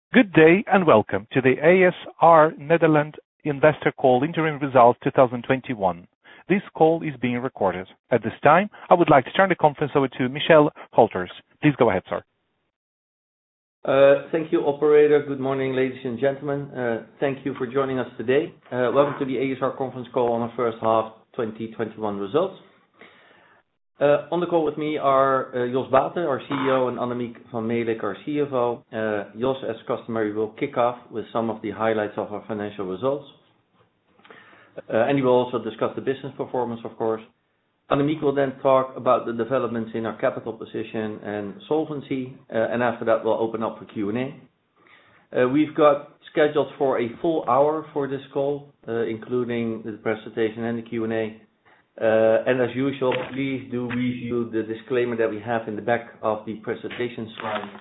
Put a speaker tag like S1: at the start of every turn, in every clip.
S1: Good day, and welcome to the ASR Nederland Investor Call Interim Results 2021. This call is being recorded. At this time, I would like to turn the conference over to Michel Hülters. Please go ahead, sir.
S2: Thank you, operator. Good morning, ladies and gentlemen. Thank you for joining us today. Welcome to the ASR conference call on our first half 2021 results. On the call with me are Jos Baeten, our CEO, and Annemiek van Melick, our CFO. Jos, as customary, will kick off with some of the highlights of our financial results. And he will also discuss the business performance, of course. Annemiek will then talk about the developments in our capital position and solvency, and after that, we'll open up for Q&A. We've got scheduled for a full hour for this call, including the presentation and the Q&A. And as usual, please do review the disclaimer that we have in the back of the presentation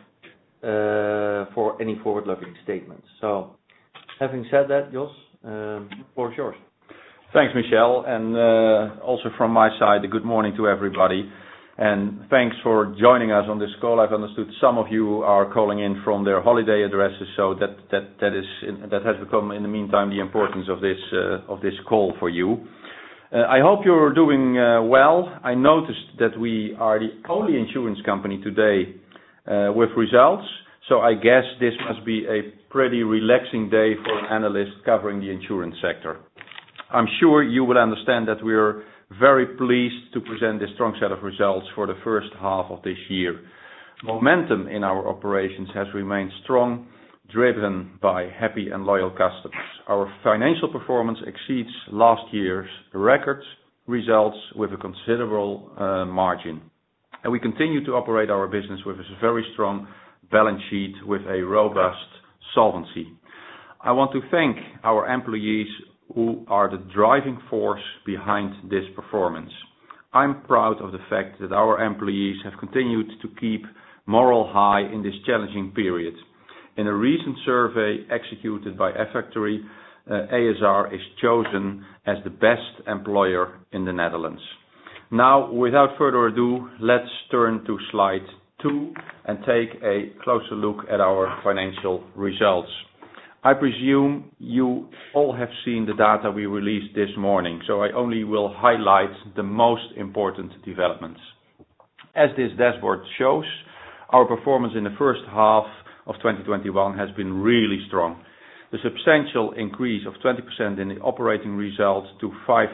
S2: slide for any forward-looking statements. So, having said that, Jos, the floor is yours.
S3: Thanks, Michel, and also from my side, good morning to everybody, and thanks for joining us on this call. I've understood some of you are calling in from their holiday addresses, so that has become, in the meantime, the importance of this call for you. I hope you're doing well. I noticed that we are the only insurance company today with results, so I guess this must be a pretty relaxing day for an analyst covering the insurance sector. I'm sure you will understand that we're very pleased to present this strong set of results for the first half of this year. Momentum in our operations has remained strong, driven by happy and loyal customers. Our financial performance exceeds last year's record results with a considerable margin. And we continue to operate our business with a very strong balance sheet with a robust solvency. I want to thank our employees who are the driving force behind this performance. I'm proud of the fact that our employees have continued to keep morale high in this challenging period. In a recent survey executed by Effectory, ASR is chosen as the best employer in the Netherlands. Now, without further ado, let's turn to slide 2 and take a closer look at our financial results. I presume you all have seen the data we released this morning, so I only will highlight the most important developments. As this dashboard shows, our performance in the first half of 2021 has been really strong. The substantial increase of 20% in the operating results to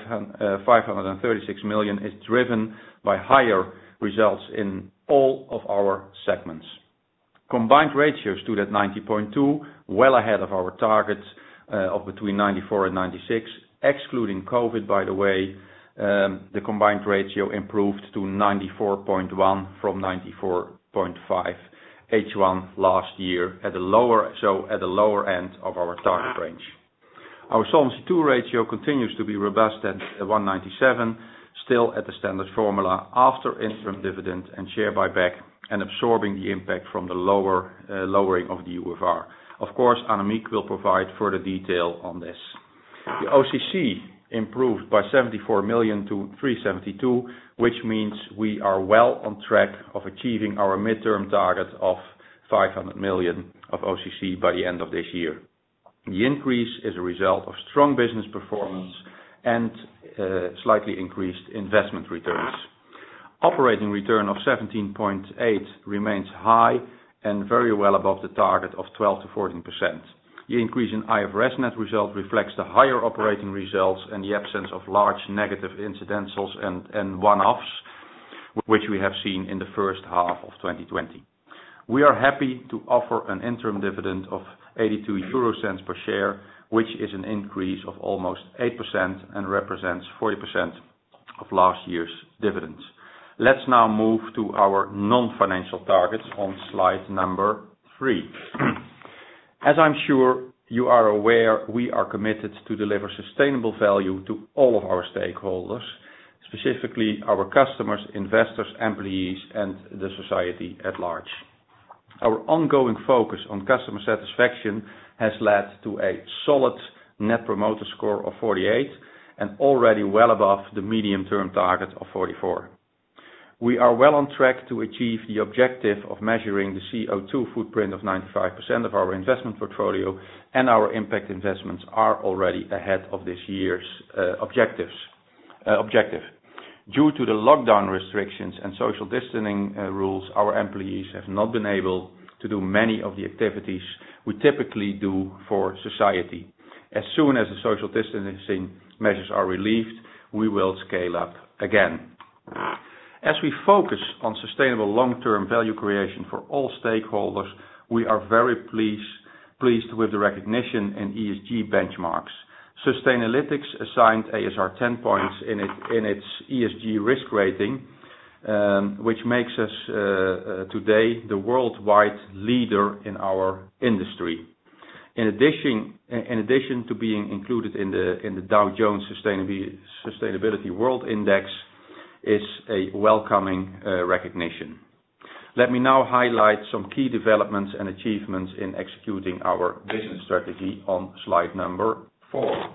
S3: 536 million is driven by higher results in all of our segments. Combined ratios stood at 90.2, well ahead of our target of between 94 and 96. Excluding COVID, by the way, the combined ratio improved to 94.1 from 94.5 H1 last year at the lower end of our target range. Our Solvency II ratio continues to be robust at 197, still at the standard formula after interim dividend and share buyback, and absorbing the impact from the lowering of the UFR. Of course, Annemiek will provide further detail on this. The OCC improved by 74 million to 372, which means we are well on track of achieving our midterm target of 500 million of OCC by the end of this year. The increase is a result of strong business performance and slightly increased investment returns. Operating return of 17.8 remains high and very well above the target of 12 to 14%. The increase in IFRS net result reflects the higher operating results and the absence of large negative incidentals and one-offs, which we have seen in the first half of 2020. We are happy to offer an interim dividend of 0.82 per share, which is an increase of almost 8% and represents 40% of last year's dividends. Let's now move to our non-financial targets on slide number 3. As I'm sure you are aware, we are committed to deliver sustainable value to all of our stakeholders, specifically our customers, investors, employees, and the society at large. Our ongoing focus on customer satisfaction has led to a solid Net Promoter Score of 48 and already well above the medium-term target of 44. We are well on track to achieve the objective of measuring the CO2 footprint of 95% of our investment portfolio, and our impact investments are already ahead of this year's objective. Due to the lockdown restrictions and social distancing rules, our employees have not been able to do many of the activities we typically do for society. As soon as the social distancing measures are relieved, we will scale up again. As we focus on sustainable long-term value creation for all stakeholders, we are very pleased with the recognition in ESG benchmarks. Sustainalytics assigned ASR 10 points in its ESG risk rating, which makes us today the worldwide leader in our industry. In addition to being included in the Dow Jones Sustainability World Index, is a welcoming recognition. Let me now highlight some key developments and achievements in executing our business strategy on slide number 4.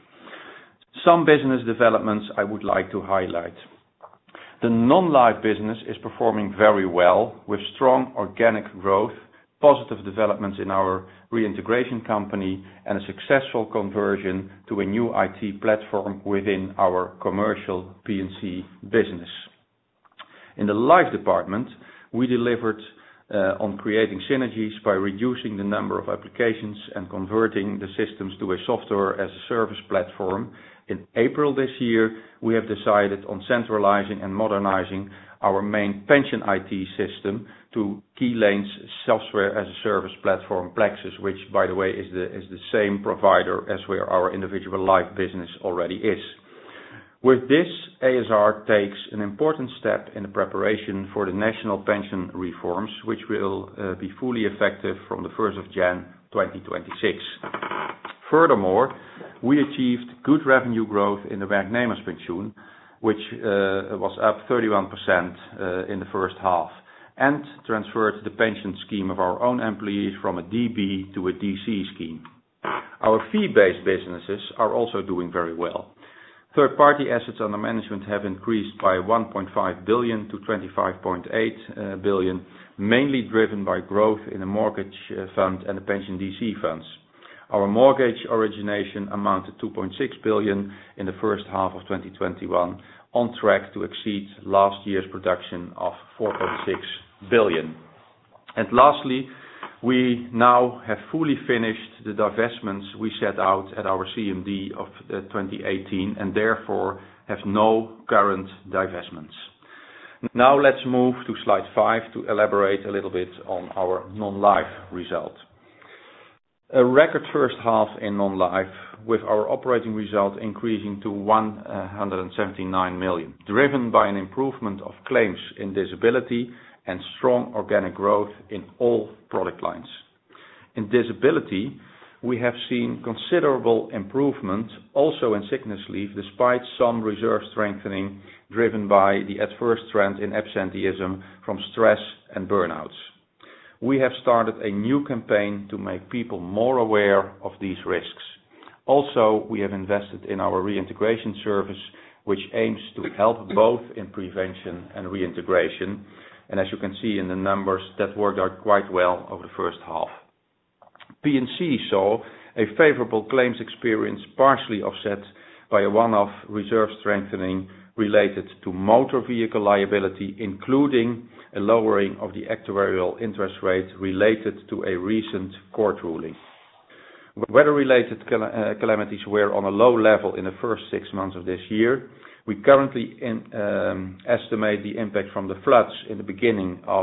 S3: Some business developments I would like to highlight. The non-life business is performing very well with strong organic growth, positive developments in our reintegration company, and a successful conversion to a new IT platform within our commercial P&C business. In the life department, we delivered on creating synergies by reducing the number of applications and converting the systems to a software as a service platform. In April this year, we have decided on centralizing and modernizing our main pension IT system to Keylane's software as a service platform, Plexus, which by the way is the same provider as where our individual life business already is. With this, ASR takes an important step in the preparation for the national pension reforms, which will be fully effective from the 1st of January 2026. Furthermore, we achieved good revenue growth in the werknemerspensioen, which was up 31% in the first half, and transferred the pension scheme of our own employees from a DB to a DC scheme. Our fee-based businesses are also doing very well. Third-party assets under management have increased by 1.5 billion to 25.8 billion, mainly driven by growth in the mortgage fund and the pension DC funds. Our mortgage origination amounted to 2.6 billion in the first half of 2021, on track to exceed last year's production of 4.6 billion. And lastly, we now have fully finished the divestments we set out at our CMD of 2018, and therefore have no current divestments. Now let's move to slide 5 to elaborate a little bit on our non-life result. A record first half in non-life, with our operating result increasing to 179 million, driven by an improvement of claims in disability and strong organic growth in all product lines. In disability, we have seen considerable improvement also in sickness leave, despite some reserve strengthening driven by the adverse trend in absenteeism from stress and burnouts. We have started a new campaign to make people more aware of these risks. Also, we have invested in our reintegration service, which aims to help both in prevention and reintegration. And as you can see in the numbers, that worked out quite well over the first half. P&C saw a favorable claims experience, partially offset by a one-off reserve strengthening related to motor vehicle liability, including a lowering of the actuarial interest rate related to a recent court ruling. Weather-related calamities were on a low level in the first 6 months of this year. We currently estimate the impact from the floods in the beginning of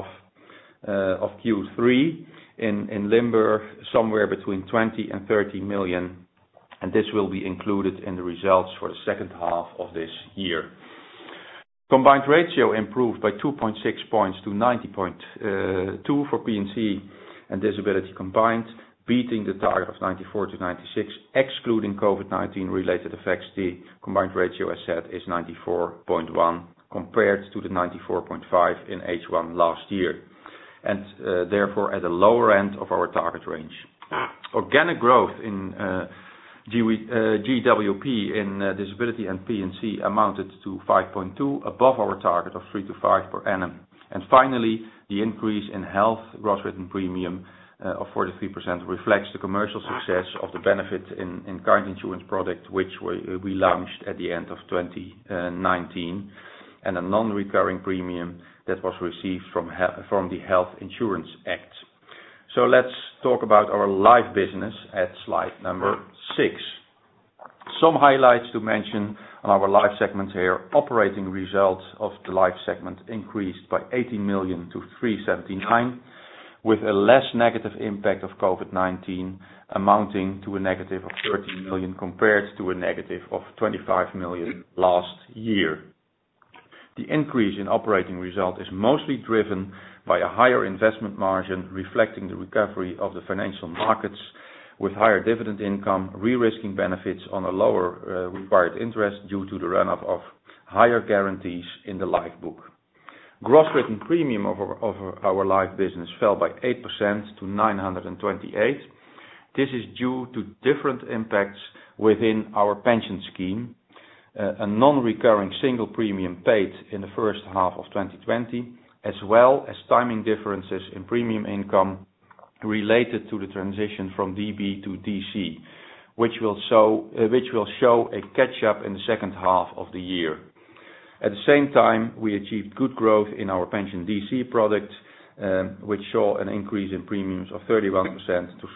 S3: Q3 in Limburg somewhere between 20 and 30 million, and this will be included in the results for the second half of this year. Combined ratio improved by 2.6 points to 90.2 for P&C and disability combined, beating the target of 94 to 96, excluding COVID-19 related effects. The combined ratio, as said, is 94.1 compared to the 94.5 in H1 last year, and therefore at the lower end of our target range. Organic growth in GWP in disability and P&C amounted to 5.2, above our target of 3 to 5 per annum. And finally, the increase in health gross written premium of 43% reflects the commercial success of the benefit in kind insurance product, which we launched at the end of 2019, and a non-recurring premium that was received from the Health Insurance Act. So let's talk about our life business at slide number 6. Some highlights to mention on our life segment here. Operating results of the life segment increased by 18 million to 379, with a less negative impact of COVID-19, amounting to a negative of 13 million compared to a negative of 25 million last year. The increase in operating result is mostly driven by a higher investment margin, reflecting the recovery of the financial markets, with higher dividend income, re-risking benefits on a lower required interest due to the run-up of higher guarantees in the life book. Gross written premium of our life business fell by 8% to 928. This is due to different impacts within our pension scheme, a non-recurring single premium paid in the first half of 2020, as well as timing differences in premium income related to the transition from DB to DC, which will show a catch-up in the second half of the year. At the same time, we achieved good growth in our pension DC product, which saw an increase in premiums of 31% to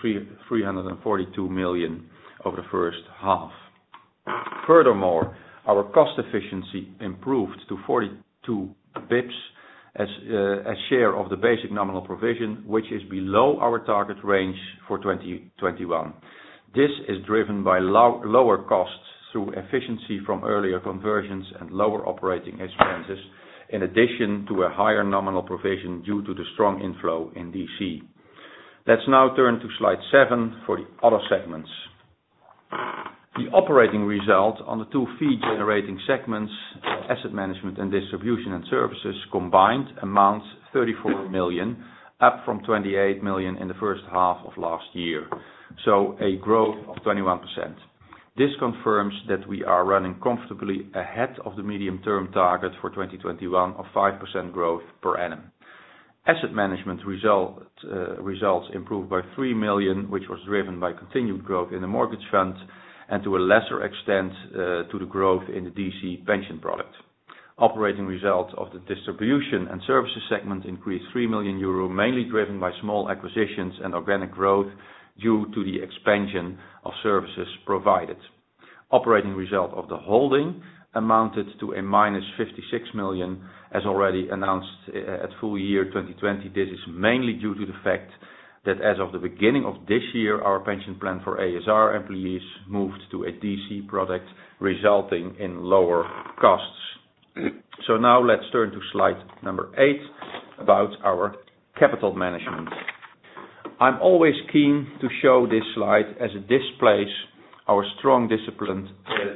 S3: 342 million over the first half. Furthermore, our cost efficiency improved to 42 bips as share of the basic nominal provision, which is below our target range for 2021. This is driven by lower costs through efficiency from earlier conversions and lower operating expenses, in addition to a higher nominal provision due to the strong inflow in DC. Let's now turn to slide 7 for the other segments. The operating result on the two fee-generating segments, asset management and distribution and services, combined amounts 34 million, up from 28 million in the first half of last year, so a growth of 21%. This confirms that we are running comfortably ahead of the medium-term target for 2021 of 5% growth per annum. Asset management results improved by 3 million, which was driven by continued growth in the mortgage fund and to a lesser extent to the growth in the DC pension product. Operating results of the distribution and services segment increased 3 million euro, mainly driven by small acquisitions and organic growth due to the expansion of services provided. Operating result of the holding amounted to a minus 56 million, as already announced at full year 2020. This is mainly due to the fact that as of the beginning of this year, our pension plan for ASR employees moved to a DC product, resulting in lower costs. So now let's turn to slide number 8 about our capital management. I'm always keen to show this slide as it displays our strong discipline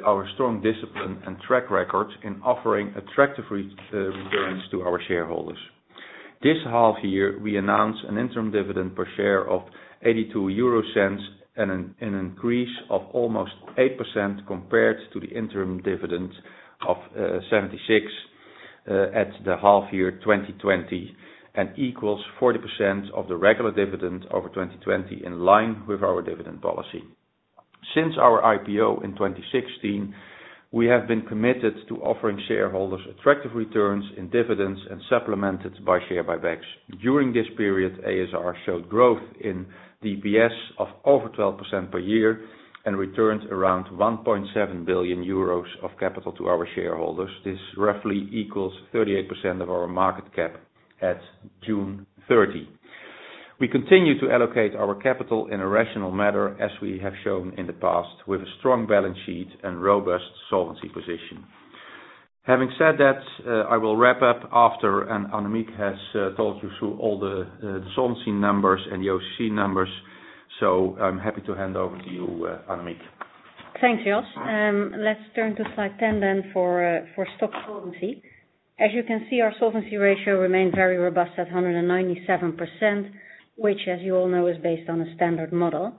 S3: and track record in offering attractive returns to our shareholders. This half year, we announced an interim dividend per share of 0.82 and an increase of almost 8% compared to the interim dividend of 76 at the half year 2020, and equals 40% of the regular dividend over 2020, in line with our dividend policy. Since our IPO in 2016, we have been committed to offering shareholders attractive returns in dividends and supplemented by share buybacks. During this period, ASR showed growth in DPS of over 12% per year and returned around 1.7 billion euros of capital to our shareholders. This roughly equals 38% of our market cap at June 30. We continue to allocate our capital in a rational manner, as we have shown in the past, with a strong balance sheet and robust solvency position. Having said that, I will wrap up after Annemiek has told you through all the solvency numbers and the OCC numbers. So I'm happy to hand over to you, Annemiek.
S4: Thanks, Jos. Let's turn to slide 10 then for stock solvency. As you can see, our solvency ratio remained very robust at 197%, which, as you all know, is based on a standard model.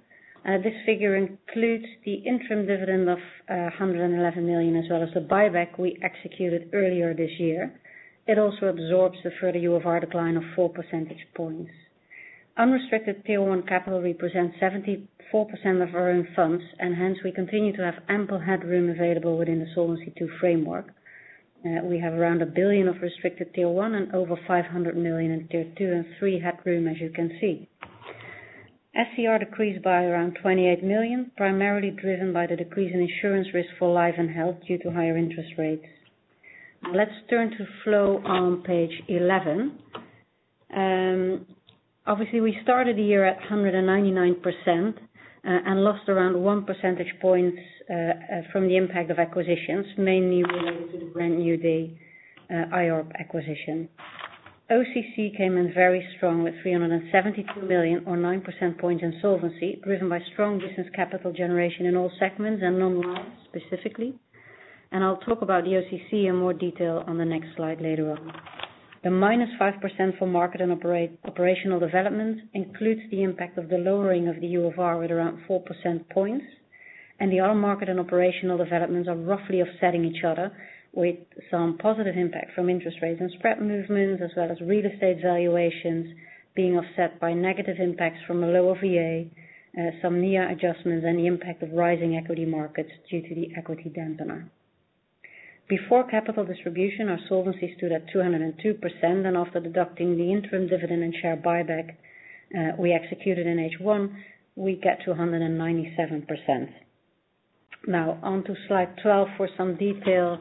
S4: This figure includes the interim dividend of 111 million, as well as the buyback we executed earlier this year. It also absorbs the further UFR decline of 4 percentage points. Unrestricted Tier 1 capital represents 74% of our own funds, and hence we continue to have ample headroom available within the Solvency II framework. We have around 1 billion of restricted Tier 1 and over 500 million in Tier 2 and 3 headroom, as you can see. SCR decreased by around 28 million, primarily driven by the decrease in insurance risk for life and health due to higher interest rates. Now let's turn to flow on page 11. Obviously, we started the year at 199% and lost around 1 percentage points from the impact of acquisitions, mainly related to the Brand New Day IORP acquisition. OCC came in very strong with 372 million or 9 percentage points in solvency, driven by strong business capital generation in all segments and non-life specifically. And I'll talk about the OCC in more detail on the next slide later on. The minus 5% for market and operational development includes the impact of the lowering of the UFR with around 4 percentage points, and the other market and operational developments are roughly offsetting each other, with some positive impact from interest rates and spread movements, as well as real estate valuations being offset by negative impacts from a lower VA, some NIA adjustments, and the impact of rising equity markets due to the equity dampener. Before capital distribution, our solvency stood at 202%, and after deducting the interim dividend and share buyback we executed in H1, we get to 197%. Now, on to slide 12 for some detail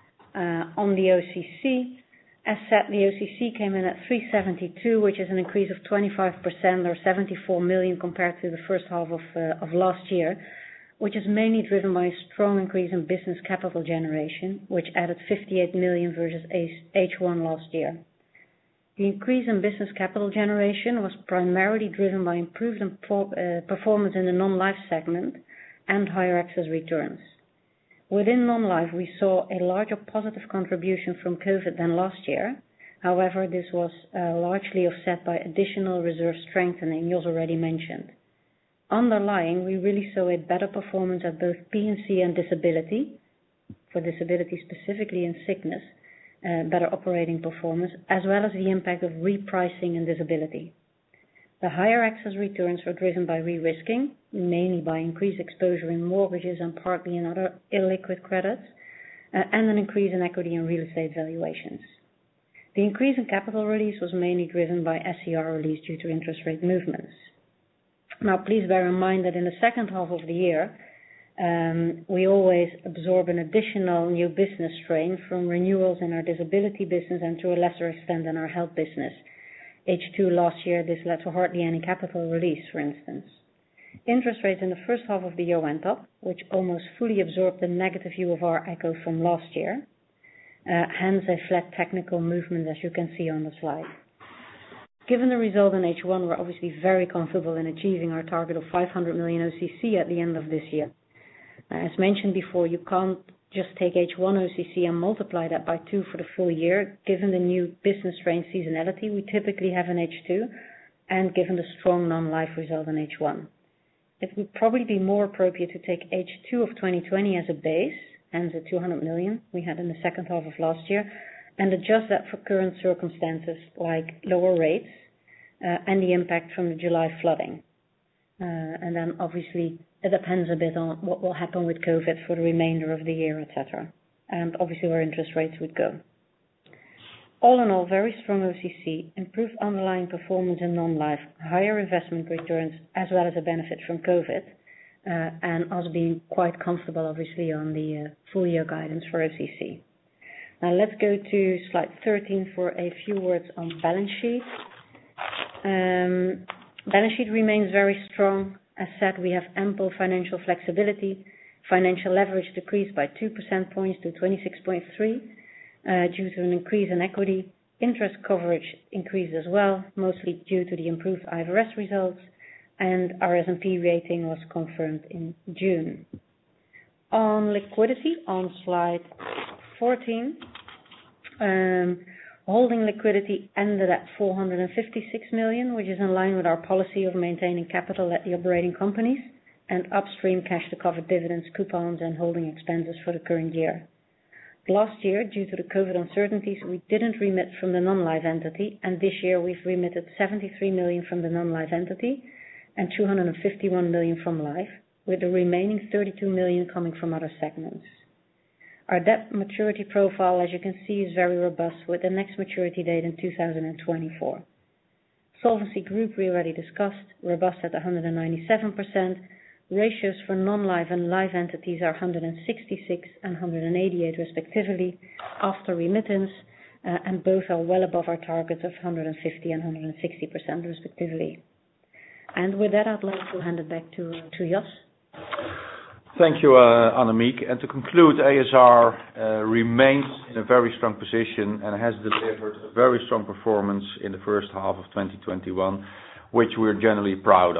S4: on the OCC. As said, the OCC came in at 372, which is an increase of 25% or 74 million compared to the first half of last year, which is mainly driven by a strong increase in business capital generation, which added 58 million versus H1 last year. The increase in business capital generation was primarily driven by improved performance in the non-life segment and higher excess returns. Within non-life, we saw a larger positive contribution from COVID than last year. However, this was largely offset by additional reserve strengthening, Jos already mentioned. Underlying, we really saw a better performance at both P&C and disability, for disability specifically in sickness, better operating performance, as well as the impact of repricing and disability. The higher excess returns were driven by re-risking, mainly by increased exposure in mortgages and partly in other illiquid credits, and an increase in equity and real estate valuations. The increase in capital release was mainly driven by SCR release due to interest rate movements. Now, please bear in mind that in the second half of the year, we always absorb an additional new business strain from renewals in our disability business and to a lesser extent in our health business. H2 last year, this led to hardly any capital release, for instance. Interest rates in the first half of the year went up, which almost fully absorbed the negative UFR echo from last year. Hence a flat technical movement, as you can see on the slide. Given the result in H1, we're obviously very comfortable in achieving our target of 500 million OCC at the end of this year. As mentioned before, you can't just take H1 OCC and multiply that by 2 for the full year, given the new business strain seasonality we typically have in H2, and given the strong non-life result in H1. It would probably be more appropriate to take H2 of 2020 as a base, hence the 200 million we had in the second half of last year, and adjust that for current circumstances like lower rates and the impact from the July flooding. And then obviously it depends a bit on what will happen with COVID for the remainder of the year, etc. And obviously where interest rates would go. All in all, very strong OCC, improved underlying performance in non-life, higher investment returns, as well as a benefit from COVID, and us being quite comfortable, obviously, on the full year guidance for OCC. Now let's go to slide 13 for a few words on balance sheet. Balance sheet remains very strong. As said, we have ample financial flexibility. Financial leverage decreased by 2 percentage points to 26.3 due to an increase in equity. Interest coverage increased as well, mostly due to the improved IFRS results, and our S&P rating was confirmed in June. On liquidity, on slide 14, holding liquidity ended at 456 million, which is in line with our policy of maintaining capital at the operating companies, and upstream cash to cover dividends, coupons, and holding expenses for the current year. Last year, due to the COVID uncertainties, we didn't remit from the non-life entity, and this year we've remitted 73 million from the non-life entity and 251 million from life, with the remaining 32 million coming from other segments. Our debt maturity profile, as you can see, is very robust, with the next maturity date in 2024. Solvency group we already discussed, robust at 197%. Ratios for non-life and life entities are 166 and 188 respectively after remittance, and both are well above our targets of 150 and 160% respectively. And with that, I'd like to hand it back to Jos.
S3: Thank you, Annemiek. And to conclude, ASR remains in a very strong position and has delivered a very strong performance in the first half of 2021, which we're generally proud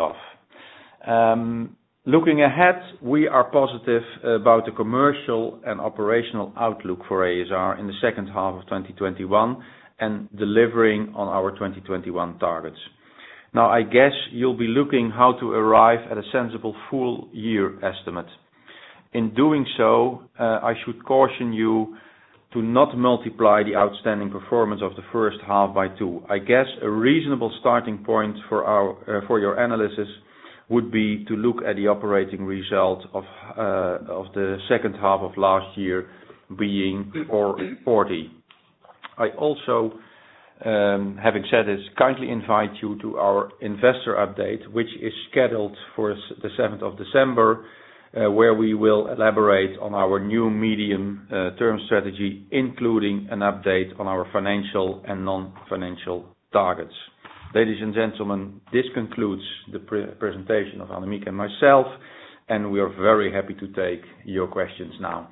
S3: of. Looking ahead, we are positive about the commercial and operational outlook for ASR in the second half of 2021 and delivering on our 2021 targets. Now, I guess you'll be looking how to arrive at a sensible full year estimate. In doing so, I should caution you to not multiply the outstanding performance of the first half by 2. I guess a reasonable starting point for your analysis would be to look at the operating result of the second half of last year being 440. I also, having said this, kindly invite you to our investor update, which is scheduled for the 7th of December, where we will elaborate on our new medium-term strategy, including an update on our financial and non-financial targets. Ladies and gentlemen, this concludes the presentation of Annemiek and myself, and we are very happy to take your questions now.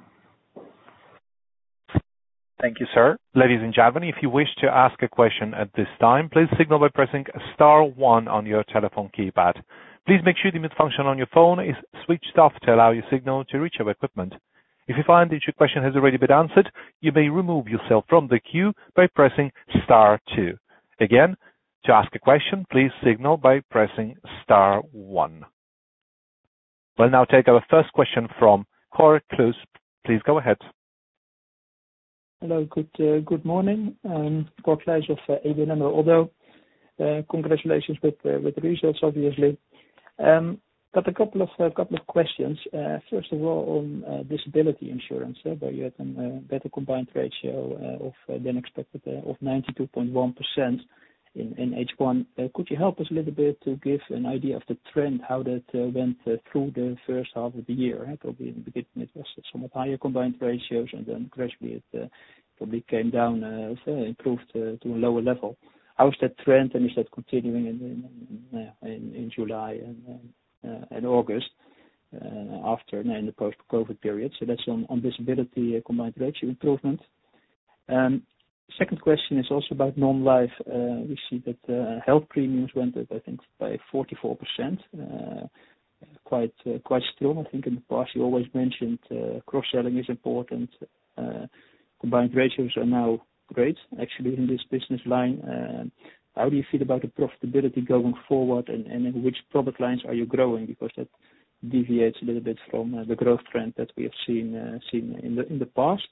S1: Thank you, sir. Ladies and gentlemen, if you wish to ask a question at this time, please signal by pressing *1 on your telephone keypad. Please make sure the mute function on your phone is switched off to allow your signal to reach our equipment. If you find that your question has already been answered, you may remove yourself from the queue by pressing *2. Again, to ask a question, please signal by pressing *1. We'll now take our first question from Cor Kluis. Please go ahead.
S5: Hello, good morning. Cor Kluis of ABN AMRO. Although, congratulations with the results, obviously. Got a couple of questions. First of all, on disability insurance, where you had a better combined ratio than expected of 92.1%. In H1. Could you help us a little bit to give an idea of the trend, how that went through the first half of the year? Probably in the beginning it was somewhat higher combined ratios, and then gradually it probably came down, improved to a lower level. How is that trend, and is that continuing in July and August after in the post-COVID period? So that's on disability combined ratio improvement. Second question is also about non-life. We see that health premiums went up, I think, by 44%. Quite strong. I think in the past you always mentioned cross-selling is important. Combined ratios are now great, actually, in this business line. How do you feel about the profitability going forward, and in which product lines are you growing? Because that deviates a little bit from the growth trend that we have seen in the past.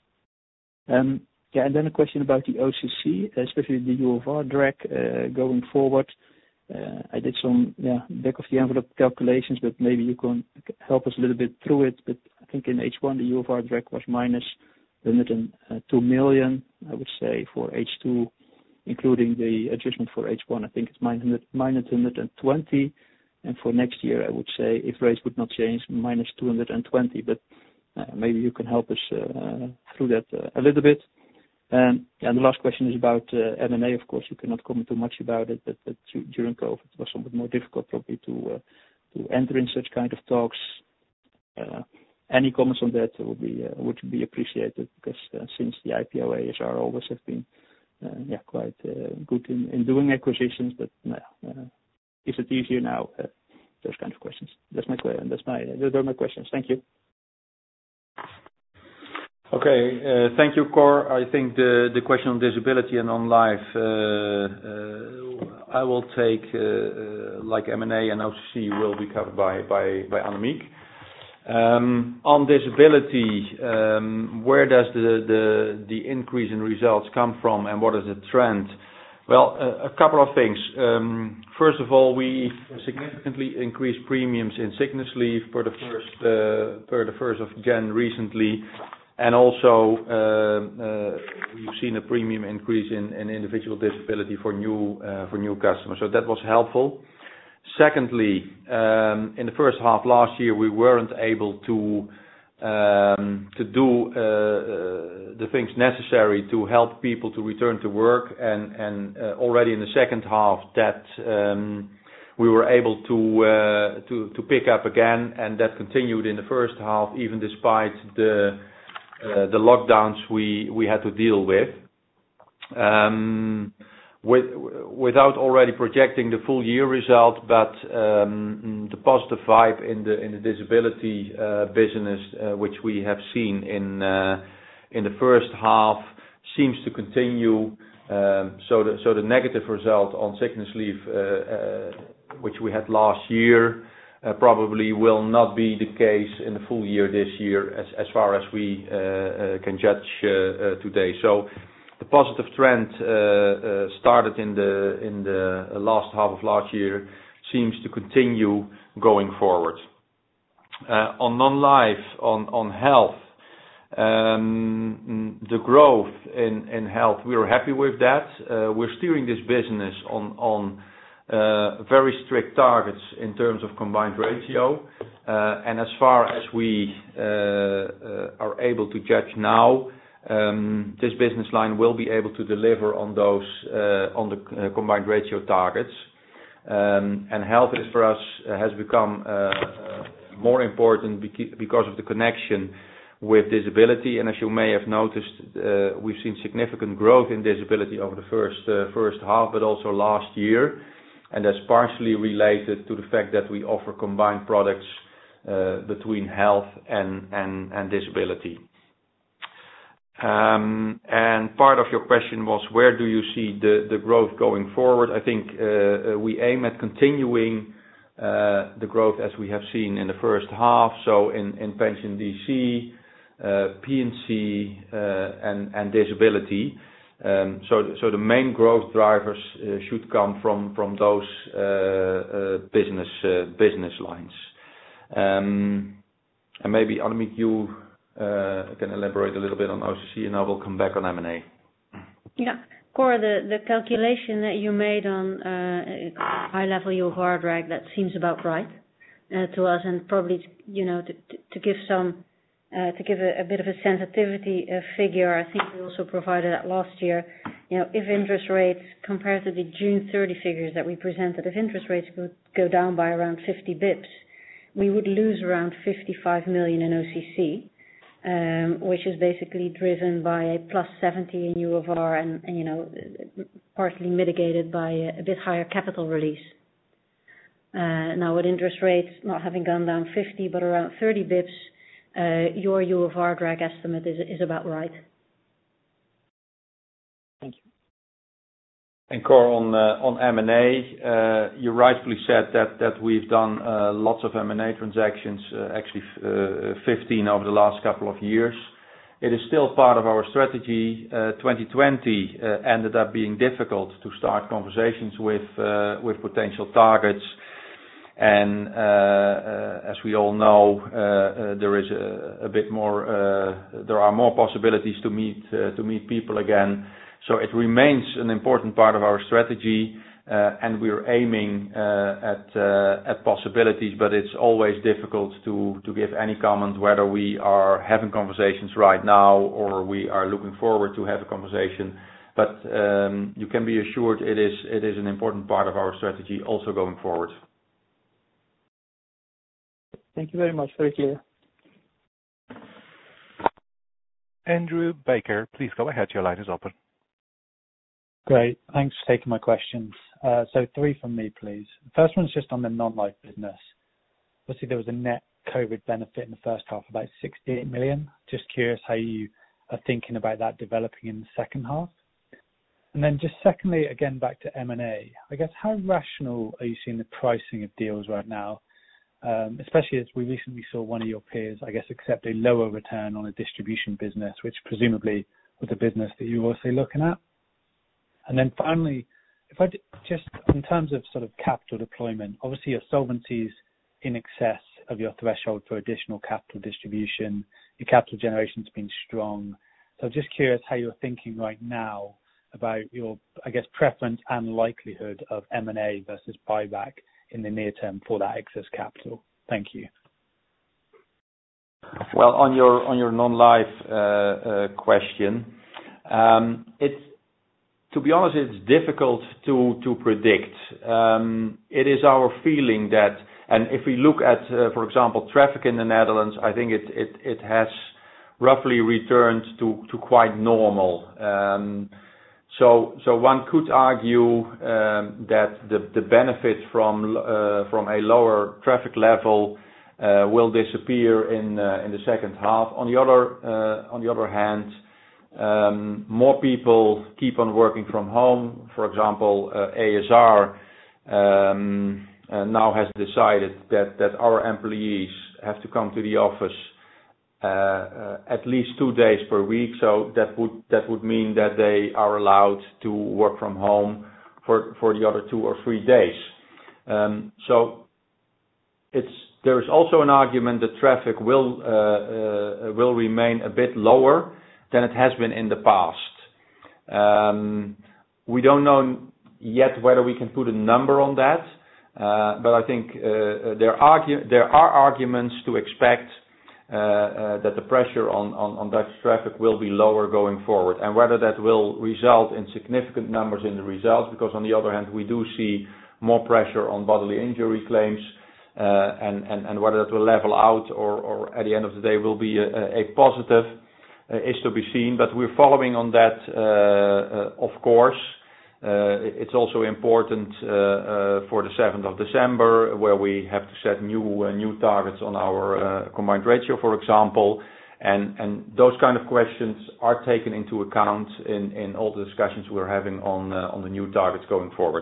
S5: And then a question about the OCC, especially the UFR drag going forward. I did some back of the envelope calculations, but maybe you can help us a little bit through it. But I think in H1 the UFR drag was minus 102 million. I would say for H2, including the adjustment for H1, I think it's minus 120. And for next year, I would say if rates would not change, minus 220. But maybe you can help us through that a little bit. And the last question is about M&A. Of course, you cannot comment too much about it, but during COVID it was somewhat more difficult probably to enter in such kind of talks. Any comments on that would be appreciated, because since the IPO, ASR always have been quite good in doing acquisitions. But is it easier now? Those kind of questions. Those are my questions. Thank you.
S3: Okay, thank you, Cor. I think the question on disability and on life, I will take, like M&A and OCC will be covered by Annemiek. On disability, where does the increase in results come from and what is the trend? Well, a couple of things. First of all, we significantly increased premiums in sickness leave per the 1st of January recently. And also, we've seen a premium increase in individual disability for new customers. So that was helpful. Secondly, in the first half last year, we weren't able to do the things necessary to help people to return to work, and already in the second half that we were able to pick up again, and that continued in the first half, even despite the lockdowns we had to deal with. Without already projecting the full year result, but the positive vibe in the disability business, which we have seen in the first half, seems to continue. So the negative result on sickness leave, which we had last year, probably will not be the case in the full year this year, as far as we can judge today. So the positive trend started in the last half of last year, seems to continue going forward. On non-life, on health, the growth in health, we are happy with that. We're steering this business on very strict targets in terms of combined ratio. And as far as we are able to judge now, this business line will be able to deliver on those on the combined ratio targets. And health is for us has become more important because of the connection with disability. And as you may have noticed, we've seen significant growth in disability over the first half, but also last year. And that's partially related to the fact that we offer combined products between health and disability. And part of your question was, where do you see the growth going forward? I think we aim at continuing the growth as we have seen in the first half. So in pension DC, P&C, and disability. So the main growth drivers should come from those business lines. And maybe Annemiek, you can elaborate a little bit on OCC, and I will come back on M&A.
S4: Yeah. Cor, the calculation that you made on high level UFR drag, that seems about right to us, and probably to give a bit of a sensitivity figure. I think we also provided that last year. If interest rates compared to the June 30 figures that we presented, if interest rates could go down by around 50 bips, we would lose around 55 million in OCC. Which is basically driven by a plus 70 in UFR and partly mitigated by a bit higher capital release. Now with interest rates not having gone down 50 but around 30 bips, your UFR drag estimate is about right. Thank you.
S3: And Cor, on M&A, you rightfully said that we've done lots of M&A transactions, actually 15 over the last couple of years. It is still part of our strategy. 2020 ended up being difficult to start conversations with potential targets. And as we all know, there is a bit more. There are more possibilities to meet people again. So it remains an important part of our strategy, and we're aiming at possibilities, but it's always difficult to give any comment whether we are having conversations right now or we are looking forward to have a conversation. But you can be assured it is an important part of our strategy also going forward.
S5: Thank you very much. Very clear.
S1: Andrew Baker, please go ahead. Your line is open.
S6: Great. Thanks for taking my questions. So 3 from me, please. The first one's just on the non-life business. Obviously, there was a net COVID benefit in the first half, about 68 million. Just curious how you are thinking about that developing in the second half. And then just secondly, again, back to M&A, I guess how rational are you seeing the pricing of deals right now? Especially as we recently saw one of your peers, I guess, accept a lower return on a distribution business, which presumably was a business that you were also looking at. And then finally, if I just in terms of sort of capital deployment, obviously your solvency is in excess of your threshold for additional capital distribution. Your capital generation's been strong. So I'm just curious how you're thinking right now about your, I guess, preference and likelihood of M&A versus buyback in the near term for that excess capital. Thank you.
S3: Well, on your non-life question, it's, to be honest, it's difficult to predict. It is our feeling that, and if we look at, for example, traffic in the Netherlands, I think it has roughly returned to quite normal. So one could argue that the benefit from a lower traffic level will disappear in the second half. On the other hand, more people keep on working from home. For example, ASR now has decided that our employees have to come to the office at least 2 days per week. So that would mean that they are allowed to work from home for the other 2 or 3 days. So there is also an argument that traffic will remain a bit lower than it has been in the past. We don't know yet whether we can put a number on that, but I think there are arguments to expect that the pressure on Dutch traffic will be lower going forward, and whether that will result in significant numbers in the results, because on the other hand we do see more pressure on bodily injury claims, and whether that will level out or at the end of the day will be a positive is to be seen. But we're following on that, of course. It's also important for the 7th of December, where we have to set new targets on our combined ratio, for example, and those kind of questions are taken into account in all the discussions we're having on the new targets going forward.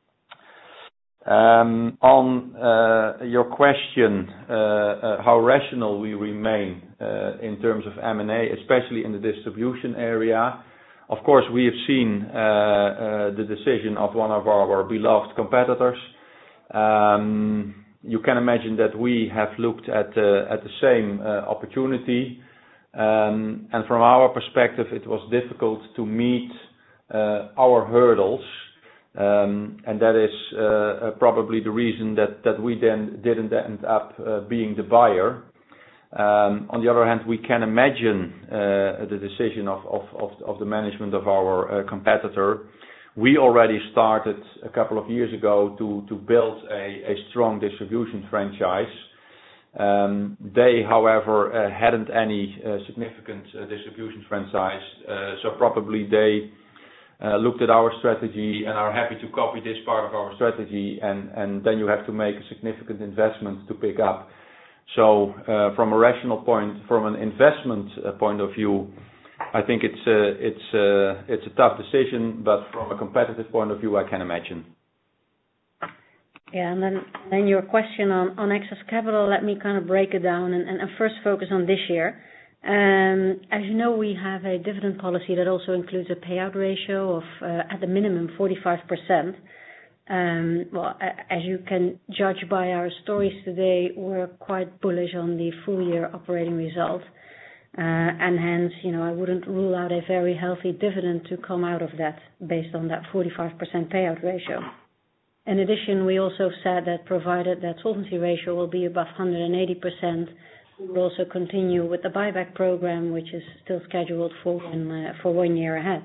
S3: On your question, how rational we remain in terms of M&A, especially in the distribution area. Of course, we have seen the decision of one of our beloved competitors. You can imagine that we have looked at the same opportunity, and from our perspective, it was difficult to meet our hurdles, and that is probably the reason that we then didn't end up being the buyer. On the other hand, we can imagine the decision of the management of our competitor. We already started a couple of years ago to build a strong distribution franchise. They, however, hadn't any significant distribution franchise, so probably they looked at our strategy and are happy to copy this part of our strategy, and then you have to make a significant investment to pick up. So from an investment point of view, I think it's a tough decision, but from a competitive point of view, I can imagine.
S4: Yeah, and then your question on excess capital, let me kind of break it down and first focus on this year. As you know, we have a dividend policy that also includes a payout ratio of at the minimum 45%. Well, as you can judge by our stories today, we're quite bullish on the full year operating result, and hence, I wouldn't rule out a very healthy dividend to come out of that based on that 45% payout ratio. In addition, we also said that provided that solvency ratio will be above 180%, we will also continue with the buyback program, which is still scheduled for 1 year ahead.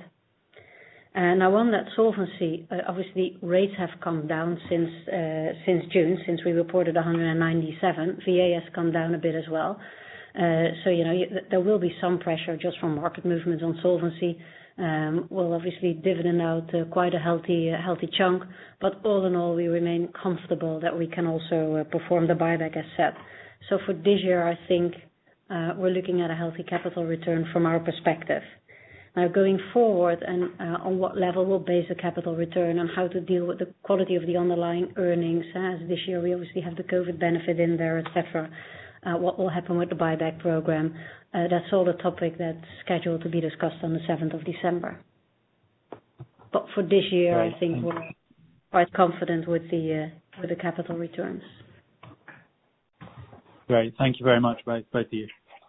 S4: Now on that solvency, obviously rates have come down since June, since we reported 197. VA has come down a bit as well. So there will be some pressure just from market movements on solvency. We'll obviously dividend out quite a healthy chunk, but all in all, we remain comfortable that we can also perform the buyback as set. So for this year, I think we're looking at a healthy capital return from our perspective. Now, going forward and on what level we'll base the capital return and how to deal with the quality of the underlying earnings. As this year we obviously have the COVID benefit in there, etc. What will happen with the buyback program? That's all the topic that's scheduled to be discussed on the 7th of December. But for this year, I think we're quite confident with the capital returns.
S6: Great. Thank you very much, both of you.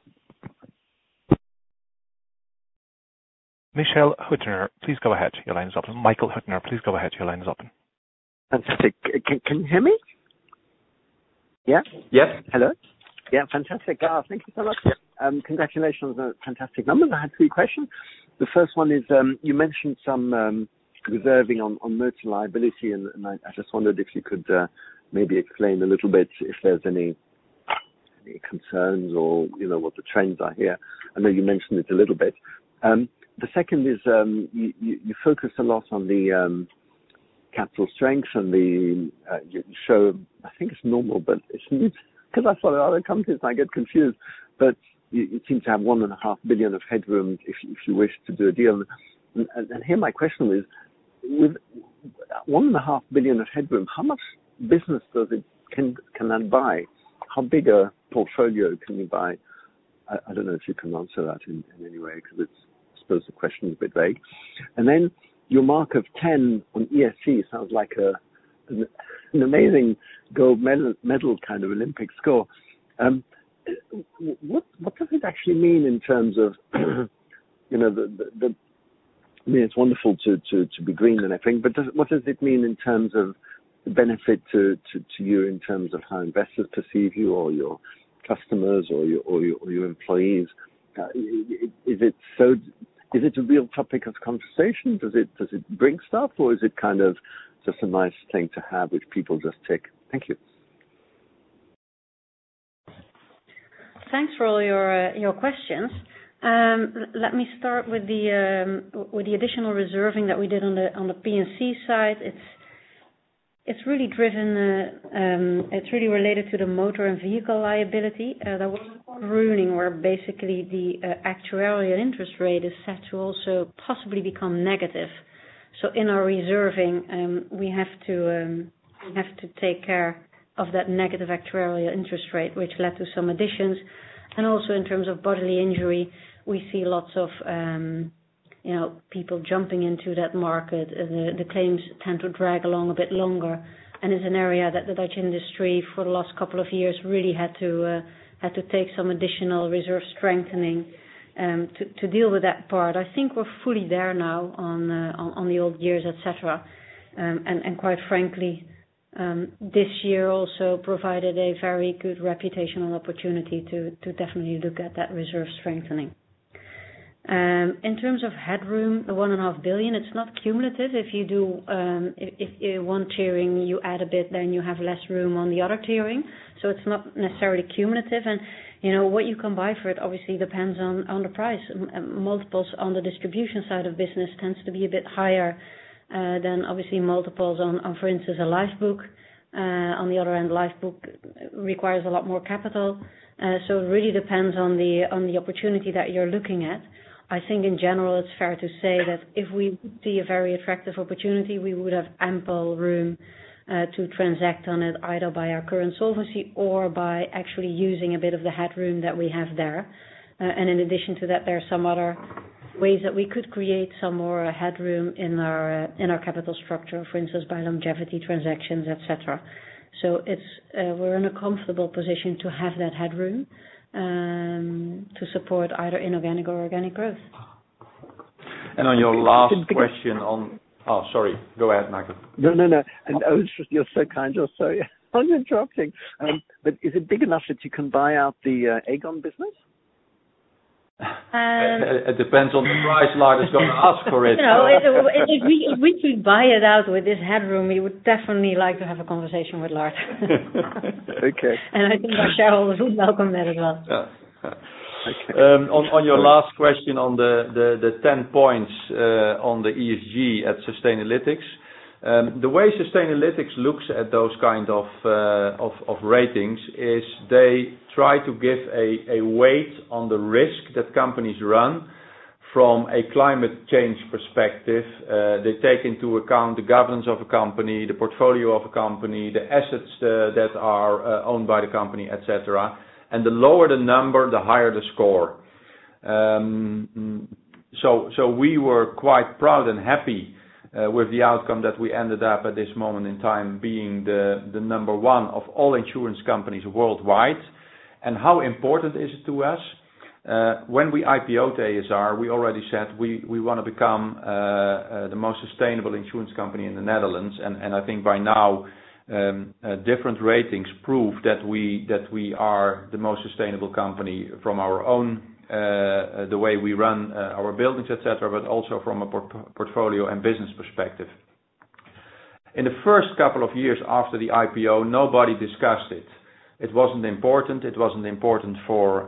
S1: Michel Huttner, please go ahead. Your line is open. Michael Huttner, please go ahead. Your line is open.
S7: Fantastic. Can you hear me? Yeah?
S3: Yes.
S7: Hello? Yeah, fantastic. Thank you so much. Congratulations on fantastic numbers. I had 3 questions. The first one is, you mentioned some reserving on motor liability, and I just wondered if you could maybe explain a little bit if there's any concerns or, what the trends are here. I know you mentioned it a little bit. The second is you focus a lot on the capital strength and you show, I think it's normal, but it's because I follow other companies and I get confused. But you seem to have 1.5 billion of headroom if you wish to do a deal. And here my question is, with 1.5 billion of headroom, how much business can that buy? How big a portfolio can you buy? I don't know if you can answer that in any way, because I suppose the question is a bit vague. And then your mark of 10 on ESG sounds like an amazing gold medal kind of Olympic score. What does it actually mean in terms of, I mean, it's wonderful to be green and everything, but what does it mean in terms of the benefit to you in terms of how investors perceive you or your customers or your employees? Is it a real topic of conversation? Does it bring stuff, or is it kind of just a nice thing to have which people just tick? Thank you.
S4: Thanks for all your questions. Let me start with the additional reserving that we did on the P&C side. It's really driven. It's really related to the motor and vehicle liability. There was a pruning where basically the actuarial interest rate is set to also possibly become negative. So in our reserving, we have to take care of that negative actuarial interest rate, which led to some additions. And also in terms of bodily injury, we see lots of people jumping into that market. The claims tend to drag along a bit longer, and it's an area that the Dutch industry for the last couple of years really had to take some additional reserve strengthening to deal with that part. I think we're fully there now on the old years, etc. And quite frankly, this year also provided a very good reputational opportunity to definitely look at that reserve strengthening. In terms of headroom, the 1.5 billion, it's not cumulative. If you do, if one tiering you add a bit, then you have less room on the other tiering. So it's not necessarily cumulative. And what you can buy for it obviously depends on the price. Multiples on the distribution side of business tends to be a bit higher than obviously multiples on for instance, a life book. On the other end, life book requires a lot more capital. So it really depends on the opportunity that you're looking at. I think in general it's fair to say that if we see a very attractive opportunity, we would have ample room to transact on it, either by our current solvency or by actually using a bit of the headroom that we have there. And in addition to that, there are some other ways that we could create some more headroom in our capital structure, for instance, by longevity transactions, etc. So we're in a comfortable position to have that headroom to support either inorganic or organic growth.
S3: And on your last question on... Oh, sorry. Go ahead, Michael.
S7: No. And you're so kind. You're so uninterrupting. But is it big enough that you can buy out the Aegon business?
S3: It depends on the price Lard is going to ask for it.
S4: If we could buy it out with this headroom, we would definitely like to have a conversation with Lard.
S7: Okay.
S4: And I think our shareholders would welcome that as well.
S7: Okay.
S3: On your last question on the 10 points on the ESG at Sustainalytics, the way Sustainalytics looks at those kind of ratings is they try to give a weight on the risk that companies run from a climate change perspective. They take into account the governance of a company, the portfolio of a company, the assets that are owned by the company, etc. And the lower the number, the higher the score. So we were quite proud and happy with the outcome that we ended up at this moment in time being the number one of all insurance companies worldwide. And how important is it to us? When we IPO'd ASR, we already said we want to become the most sustainable insurance company in the Netherlands. And I think by now, different ratings prove that we are the most sustainable company from our own, the way we run our buildings, etc., but also from a portfolio and business perspective. In the first couple of years after the IPO, nobody discussed it. It wasn't important. It wasn't important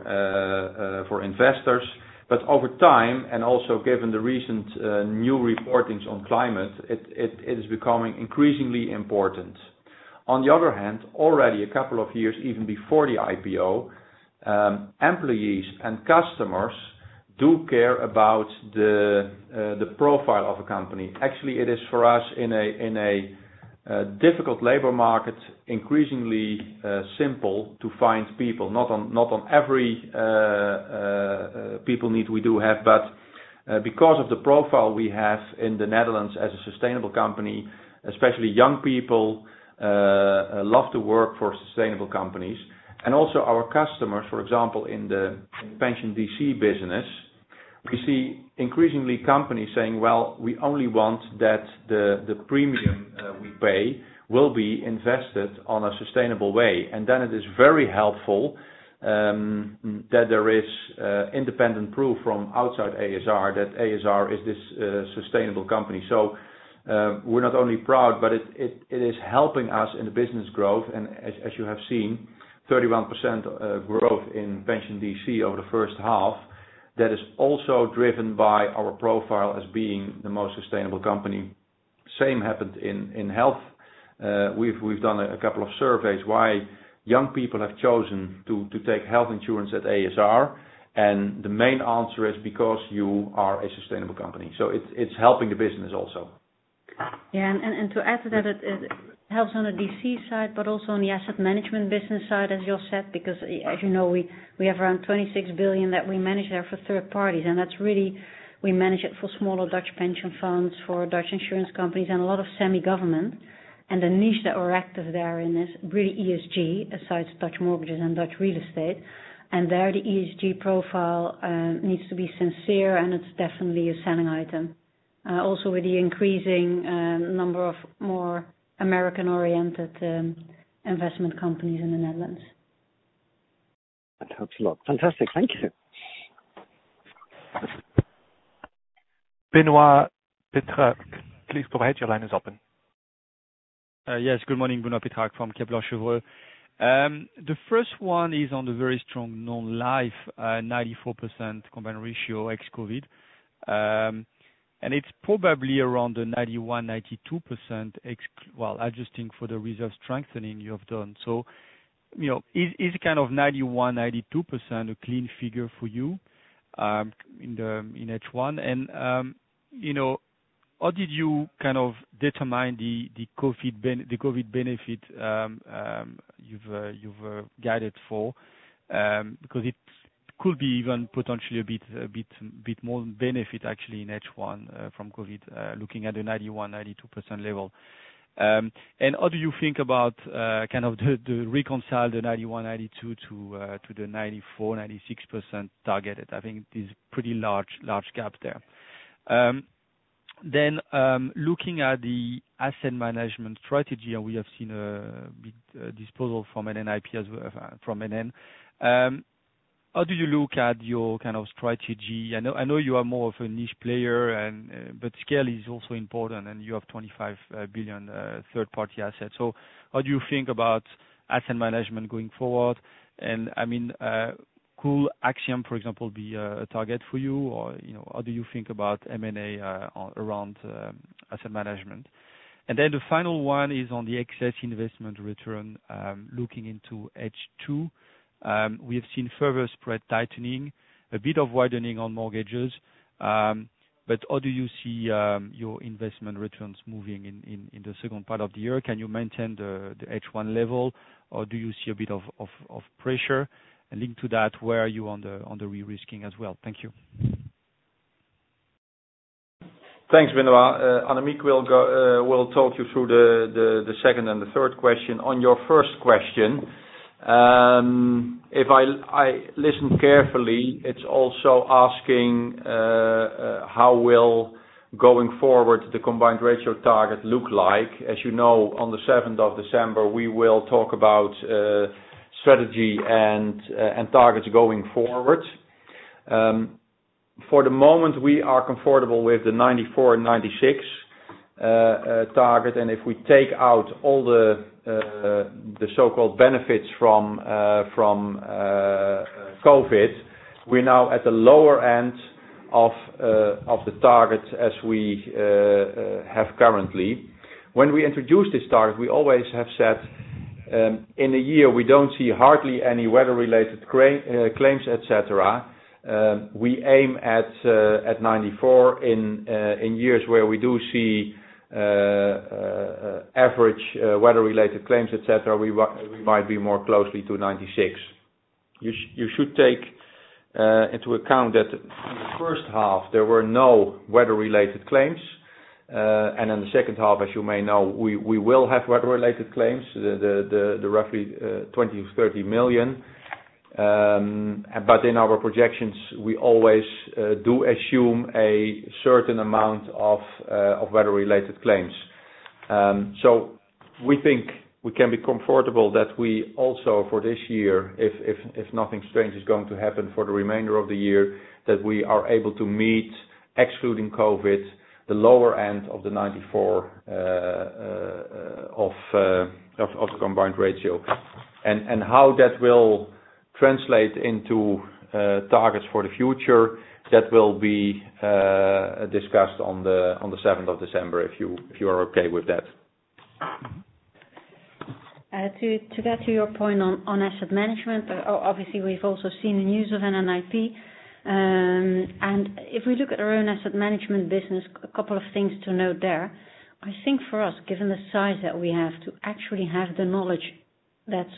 S3: for investors. But over time, and also given the recent new reportings on climate, it is becoming increasingly important. On the other hand, already a couple of years, even before the IPO, employees and customers do care about the profile of a company. Actually, it is for us in a difficult labor market, increasingly simple to find people. Not on every people need we do have, but because of the profile we have in the Netherlands as a sustainable company, especially young people love to work for sustainable companies. And also our customers, for example, in the pension DC business, we see increasingly companies saying, well, we only want that the premium we pay will be invested on a sustainable way. And then it is very helpful that there is independent proof from outside ASR that ASR is this sustainable company. So we're not only proud, but it is helping us in the business growth. And as you have seen, 31% growth in pension DC over the first half. That is also driven by our profile as being the most sustainable company. Same happened in health. We've done a couple of surveys why young people have chosen to take health insurance at ASR, and the main answer is because you are a sustainable company. So it's helping the business also.
S4: Yeah, and to add to that, it helps on the DC side, but also on the asset management business side, as Jos said, because as you know, we have around 26 billion that we manage there for third parties, and that's really, we manage it for smaller Dutch pension funds, for Dutch insurance companies, and a lot of semi-government. And the niche that we're active there in is really ESG, aside Dutch mortgages and Dutch real estate. And there the ESG profile needs to be sincere, and it's definitely a selling item. Also with the increasing number of more American-oriented investment companies in the Netherlands.
S7: That helps a lot. Fantastic. Thank you.
S1: Benoit Pétrarque, please go ahead. Your line is open.
S8: Yes, good morning. Benoit Pétrarque from Kepler Cheuvreux. The first one is on the very strong non-life 94% combined ratio ex-COVID. And it's probably around the 91-92% adjusting for the reserve strengthening you have done. So, is kind of 91-92% a clean figure for you in H1? And how did you kind of determine the COVID benefit you've guided for? Because it could be even potentially a bit more benefit actually in H1 from COVID, looking at the 91-92% level. And how do you think about kind of the reconcile the 91-92 to the 94-96% targeted? I think it is pretty large gap there. Then looking at the asset management strategy, and we have seen a big disposal from NN IP as well, from NN. How do you look at your kind of strategy? I know you are more of a niche player, but scale is also important, and you have 25 billion third-party assets. So how do you think about asset management going forward? And I mean, could Axiom, for example, be a target for you, or how do you think about M&A around asset management? And then the final one is on the excess investment return. Looking into H2, we have seen further spread tightening, a bit of widening on mortgages. But how do you see your investment returns moving in the second part of the year? Can you maintain the H1 level, or do you see a bit of pressure? And linked to that, where are you on the re-risking as well? Thank you.
S3: Thanks, Benoit. Annemiek will talk you through the second and the third question. On your first question, if I listen carefully, it's also asking how will going forward the combined ratio target look like. As you know, on the 7th of December, we will talk about strategy and targets going forward. For the moment, we are comfortable with the 94 and 96 target, and if we take out all the so-called benefits from COVID, we're now at the lower end of the target as we have currently. When we introduced this target, we always have said in a year we don't see hardly any weather-related claims, etc. We aim at 94 in years where we do see average weather-related claims, etc. We might be more closely to 96. You should take into account that in the first half there were no weather-related claims, and in the second half, as you may know, we will have weather-related claims, the roughly 20 to 30 million. But in our projections, we always do assume a certain amount of weather-related claims. So we think we can be comfortable that we also for this year, if nothing strange is going to happen for the remainder of the year, that we are able to meet, excluding COVID, the lower end of the 94 of the combined ratio, and how that will translate into targets for the future, that will be discussed on the 7th of December, if you are okay with that.
S4: To get to your point on asset management, obviously we've also seen the news of NNIP, and if we look at our own asset management business, a couple of things to note there. I think for us, given the size that we have, to actually have the knowledge that's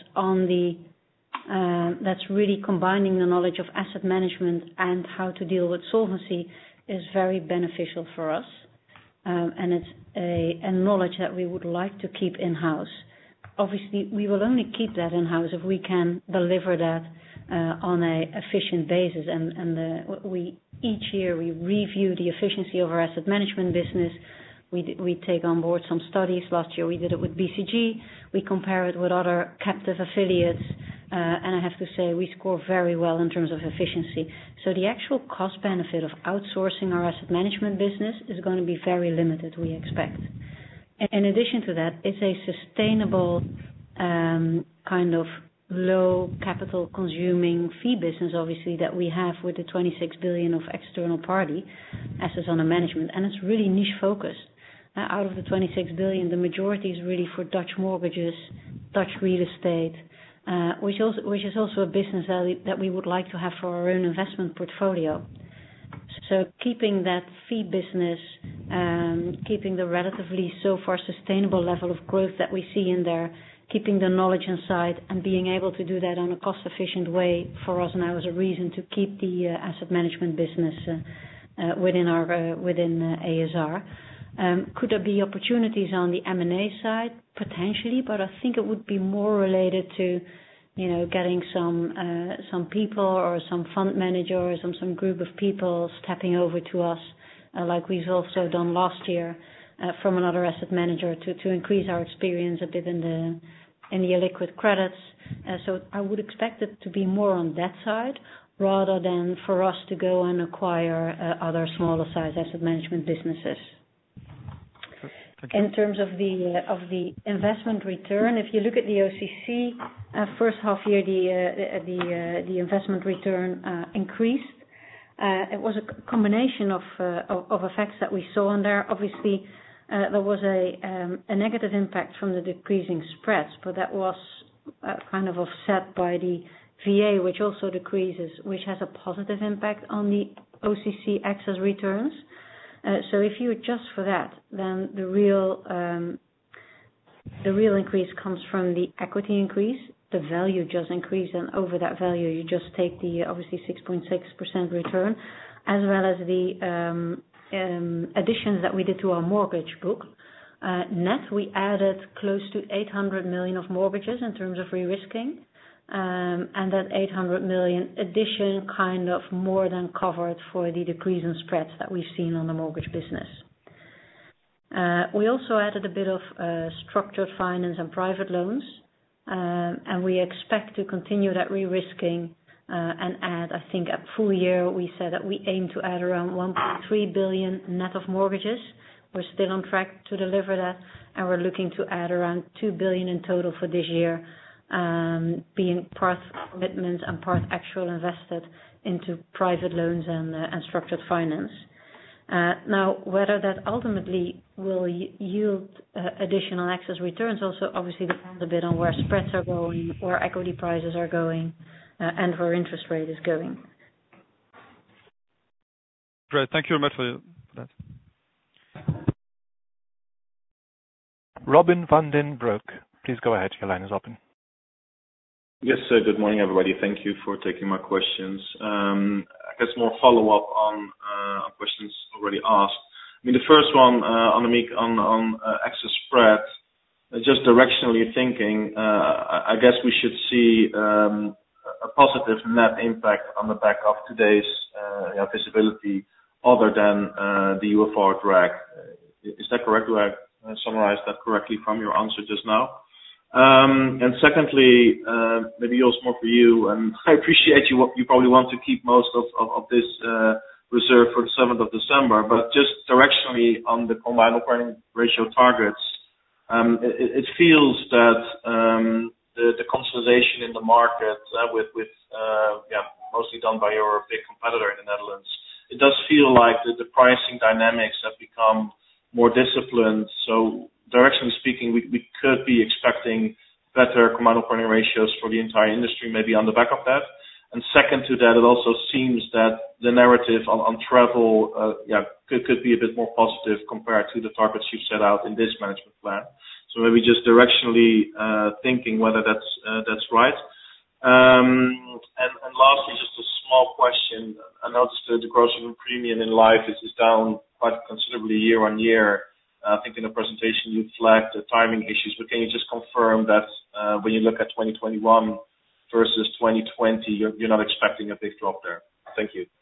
S4: that's really combining the knowledge of asset management and how to deal with solvency is very beneficial for us, and it's a knowledge that we would like to keep in-house. Obviously, we will only keep that in-house if we can deliver that on a efficient basis, and each year we review the efficiency of our asset management business. We take on board some studies. Last year we did it with BCG. We compare it with other captive affiliates, and I have to say we score very well in terms of efficiency. So the actual cost benefit of outsourcing our asset management business is going to be very limited, we expect. In addition to that, it's a sustainable kind of low capital consuming fee business, obviously, that we have with the 26 billion of external party assets under management, and it's really niche focused. Out of the 26 billion, the majority is really for Dutch mortgages, Dutch real estate, which is also a business that we would like to have for our own investment portfolio. So keeping that fee business, keeping the relatively so far sustainable level of growth that we see in there, keeping the knowledge inside and being able to do that on a cost efficient way for us now is a reason to keep the asset management business within ASR. Could there be opportunities on the M&A side? Potentially, but I think it would be more related to, getting some people or some fund manager or some group of people stepping over to us, like we've also done last year from another asset manager to increase our experience a bit in the illiquid credits. So I would expect it to be more on that side rather than for us to go and acquire other smaller size asset management businesses. In terms of the investment return, if you look at the OCC first half year, the investment return increased. It was a combination of effects that we saw in there. Obviously, there was a negative impact from the decreasing spreads, but that was kind of offset by the VA, which also decreases, which has a positive impact on the OCC excess returns. So if you adjust for that, then the real increase comes from the equity increase. The value just increased, and over that value you just take the obviously 6.6% return, as well as the additions that we did to our mortgage book. Net, we added close to 800 million of mortgages in terms of re-risking. And that 800 million addition kind of more than covered for the decrease in spreads that we've seen on the mortgage business. We also added a bit of structured finance and private loans, and we expect to continue that re-risking and add, I think at full year we said that we aim to add around 1.3 billion net of mortgages. We're still on track to deliver that, and we're looking to add around 2 billion in total for this year, being part commitments and part actual invested into private loans and structured finance. Now, whether that ultimately will yield additional excess returns also obviously depends a bit on where spreads are going, where equity prices are going, and where interest rate is going.
S8: Great. Thank you very much for that.
S1: Robin van den Broek, please go ahead. Your line is open.
S9: Yes, good morning, everybody. Thank you for taking my questions. I guess more follow-up on questions already asked. I mean, the first one, Annemiek, on excess spread, just directionally thinking, I guess we should see a positive net impact on the back of today's visibility other than the UFR drag. Is that correct? Do I summarize that correctly from your answer just now? And secondly, maybe also more for you, and I appreciate you probably want to keep most of this reserve for the 7th of December, but just directionally on the combined operating ratio targets, it feels that the consolidation in the market with mostly done by your big competitor in the Netherlands, it does feel like the pricing dynamics have become more disciplined. So directionally speaking, we could be expecting better combined operating ratios for the entire industry, maybe on the back of that. And second to that, it also seems that the narrative on travel, could be a bit more positive compared to the targets you've set out in this management plan. So maybe just directionally thinking whether that's right. And lastly, just a small question. I noticed that the gross written premium in life is down quite considerably year on year. I think in the presentation you flagged the timing issues, but can you just confirm that when you look at 2021 versus 2020, you're not expecting a big drop there? Thank you.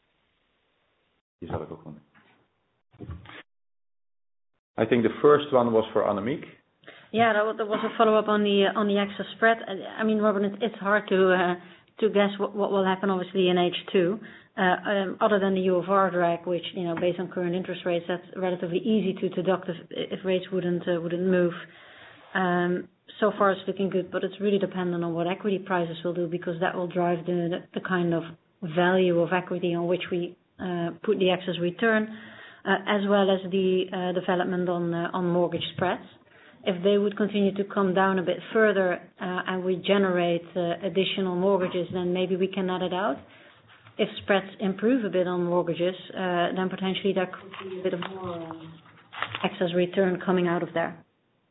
S3: I think the first one was for Annemiek.
S4: Yeah, that was a follow-up on the excess spread. I mean, Robin, it's hard to guess what will happen obviously in H2. Other than the UFR drag, which based on current interest rates, that's relatively easy to deduct if rates wouldn't move. So far it's looking good, but it's really dependent on what equity prices will do, because that will drive the kind of value of equity on which we put the excess return, as well as the development on mortgage spreads. If they would continue to come down a bit further and we generate additional mortgages, then maybe we can net it out. If spreads improve a bit on mortgages, then potentially there could be a bit of more excess return coming out of there.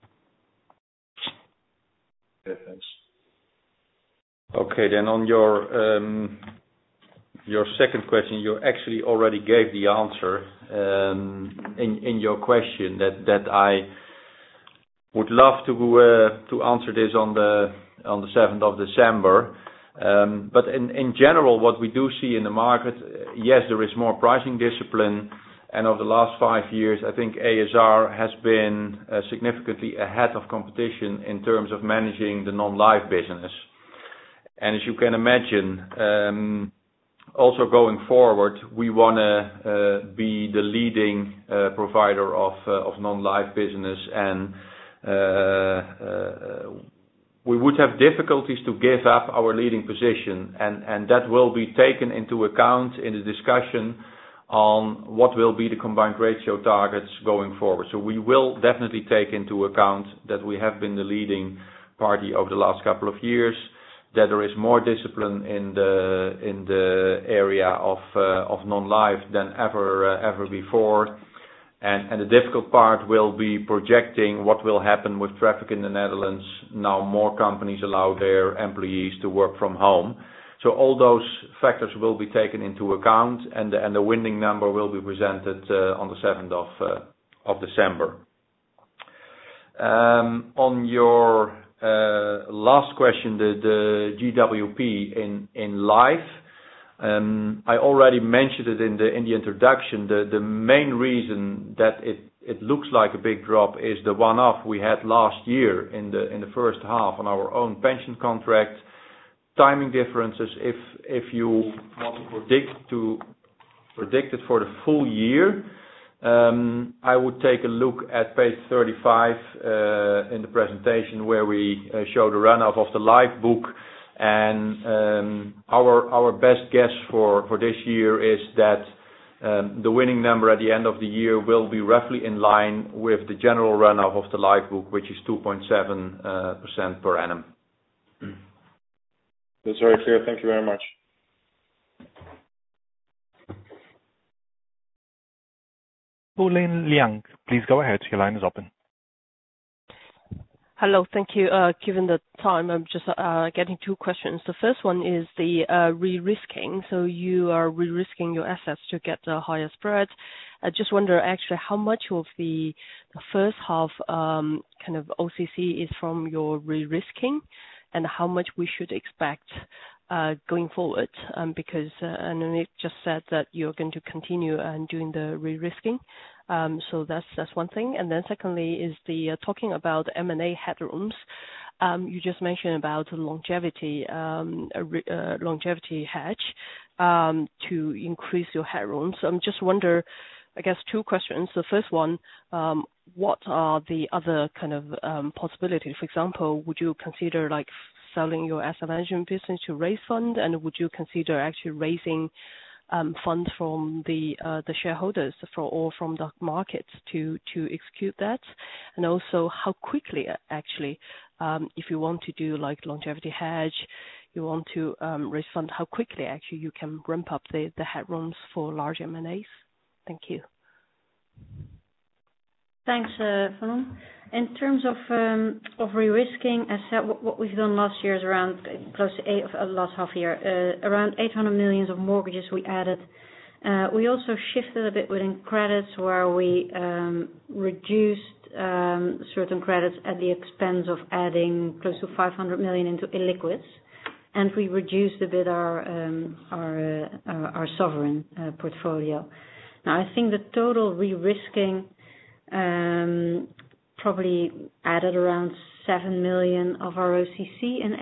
S9: Okay, thanks.
S3: Okay, then on your second question, you actually already gave the answer in your question that I would love to answer this on the 7th of December. But in general, what we do see in the market, yes, there is more pricing discipline. And over the last 5 years, I think ASR has been significantly ahead of competition in terms of managing the non-life business. And as you can imagine, also going forward, we want to be the leading provider of non-life business, and we would have difficulties to give up our leading position, and that will be taken into account in the discussion on what will be the combined ratio targets going forward. So we will definitely take into account that we have been the leading party over the last couple of years, that there is more discipline in the area of non-life than ever before. And the difficult part will be projecting what will happen with traffic in the Netherlands. Now more companies allow their employees to work from home. So all those factors will be taken into account, and the winning number will be presented on the 7th of December. On your last question, the GWP in life, I already mentioned it in the introduction. The main reason that it looks like a big drop is the one-off we had last year in the first half on our own pension contract. Timing differences. If you want to predict it for the full year, I would take a look at page 35 in the presentation where we show the runoff of the life book, and our best guess for this year is that the winning number at the end of the year will be roughly in line with the general runoff of the life book, which is 2.7% per annum.
S9: That's very clear. Thank you very much.
S1: Pauline Liang, please go ahead. Your line is open.
S10: Hello. Thank you. Given the time, I'm just getting two questions. The first one is the re-risking. So you are re-risking your assets to get a higher spread. I just wonder actually how much of the first half kind of OCC is from your re-risking, and how much we should expect going forward, because Annemiek just said that you're going to continue doing the re-risking. So that's one thing. And then secondly is the talking about M&A headrooms. You just mentioned about longevity hedge to increase your headroom. So I'm just wonder, I guess two questions. The first one, what are the other kind of possibilities? For example, would you consider like selling your asset management business to raise fund, and would you consider actually raising funds from the shareholders or from the markets to execute that? And also how quickly actually, if you want to do like longevity hedge, you want to raise fund, how quickly actually you can ramp up the headrooms for large M&As? Thank you.
S4: Thanks, Van. In terms of re-risking, as said, what we've done last year is around close to last half year, around 800 million of mortgages we added. We also shifted a bit within credits where we reduced certain credits at the expense of adding close to 500 million into illiquids, and we reduced a bit our sovereign portfolio. Now I think the total re-risking probably added around 7 million of our OCC in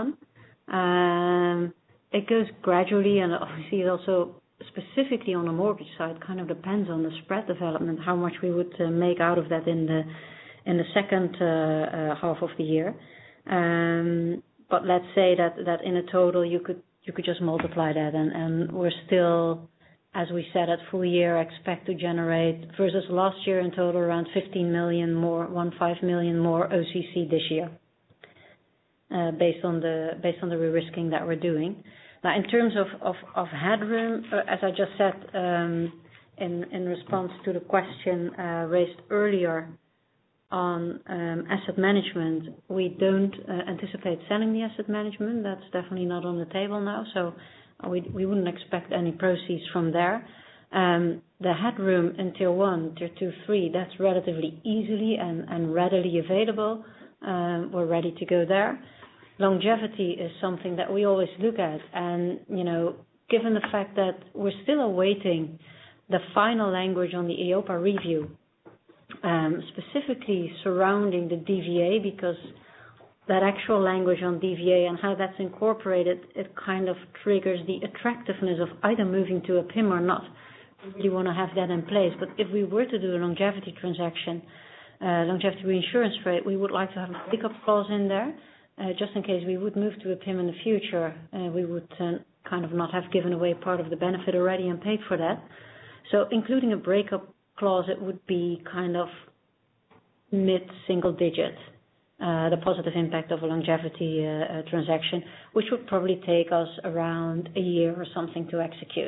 S4: H1. It goes gradually, and obviously it also specifically on the mortgage side kind of depends on the spread development, how much we would make out of that in the second half of the year. But let's say that in a total you could just multiply that, and we're still, as we said at full year, expect to generate versus last year in total around 15 million more OCC this year, based on the re-risking that we're doing. Now in terms of headroom, as I just said in response to the question raised earlier on asset management, we don't anticipate selling the asset management. That's definitely not on the table now. So we wouldn't expect any proceeds from there. The headroom in Tier 1, Tier 2, 3, that's relatively easily and readily available. We're ready to go there. Longevity is something that we always look at, and given the fact that we're still awaiting the final language on the EIOPA review, specifically surrounding the DVA, because that actual language on DVA and how that's incorporated, it kind of triggers the attractiveness of either moving to a PIM or not. We really want to have that in place. But if we were to do a longevity transaction, longevity reinsurance rate, we would like to have a pickup clause in there, just in case we would move to a PIM in the future. We would kind of not have given away part of the benefit already and paid for that. So including a breakup clause, it would be kind of mid-single digit the positive impact of a longevity transaction, which would probably take us around a year or something to execute.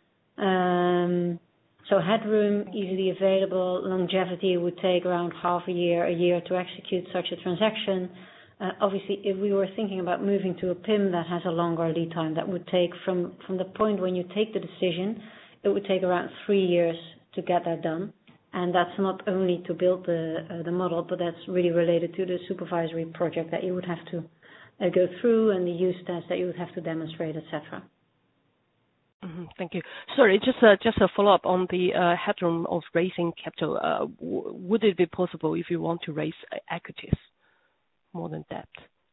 S4: So headroom easily available. Longevity would take around half a year to execute such a transaction. Obviously, if we were thinking about moving to a PIM that has a longer lead time, that would take from the point when you take the decision, it would take around 3 years to get that done. And that's not only to build the model, but that's really related to the supervisory project that you would have to go through and the use test that you would have to demonstrate, etc.
S10: Thank you. Sorry, just a follow-up on the headroom of raising capital. Would it be possible if you want to raise equities more than debt?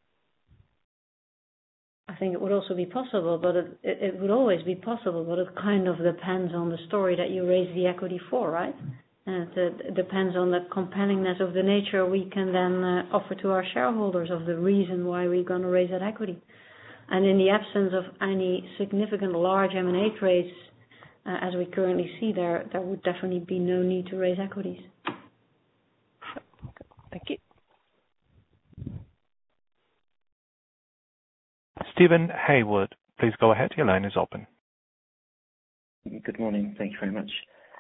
S4: I think it would also be possible, but it would always be possible, but it kind of depends on the story that you raise the equity for, right? And it depends on the compellingness of the nature we can then offer to our shareholders of the reason why we're going to raise that equity. And in the absence of any significant large M&A trades, as we currently see, there would definitely be no need to raise equities.
S10: Thank you.
S1: Stephen Hayward, please go ahead. Your line is open.
S11: Good morning. Thank you very much.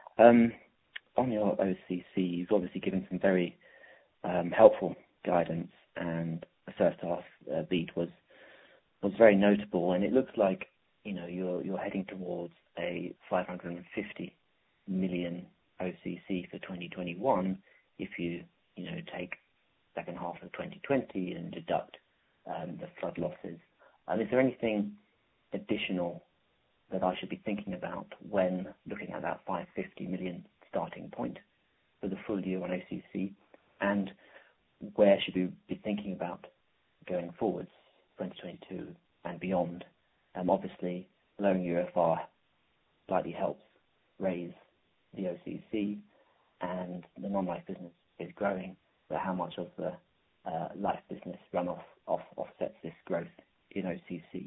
S11: On your OCC, you've obviously given some very helpful guidance, and the first half beat was very notable, and it looks like you're heading towards a 550 million OCC for 2021 if you take second half of 2020 and deduct the flood losses. Is there anything additional that I should be thinking about when looking at that 550 million starting point for the full year on OCC, and where should we be thinking about going forwards, 2022 and beyond? Obviously, lowering UFR slightly helps raise the OCC, and the non-life business is growing, but how much of the life business runoff offsets this growth in OCC?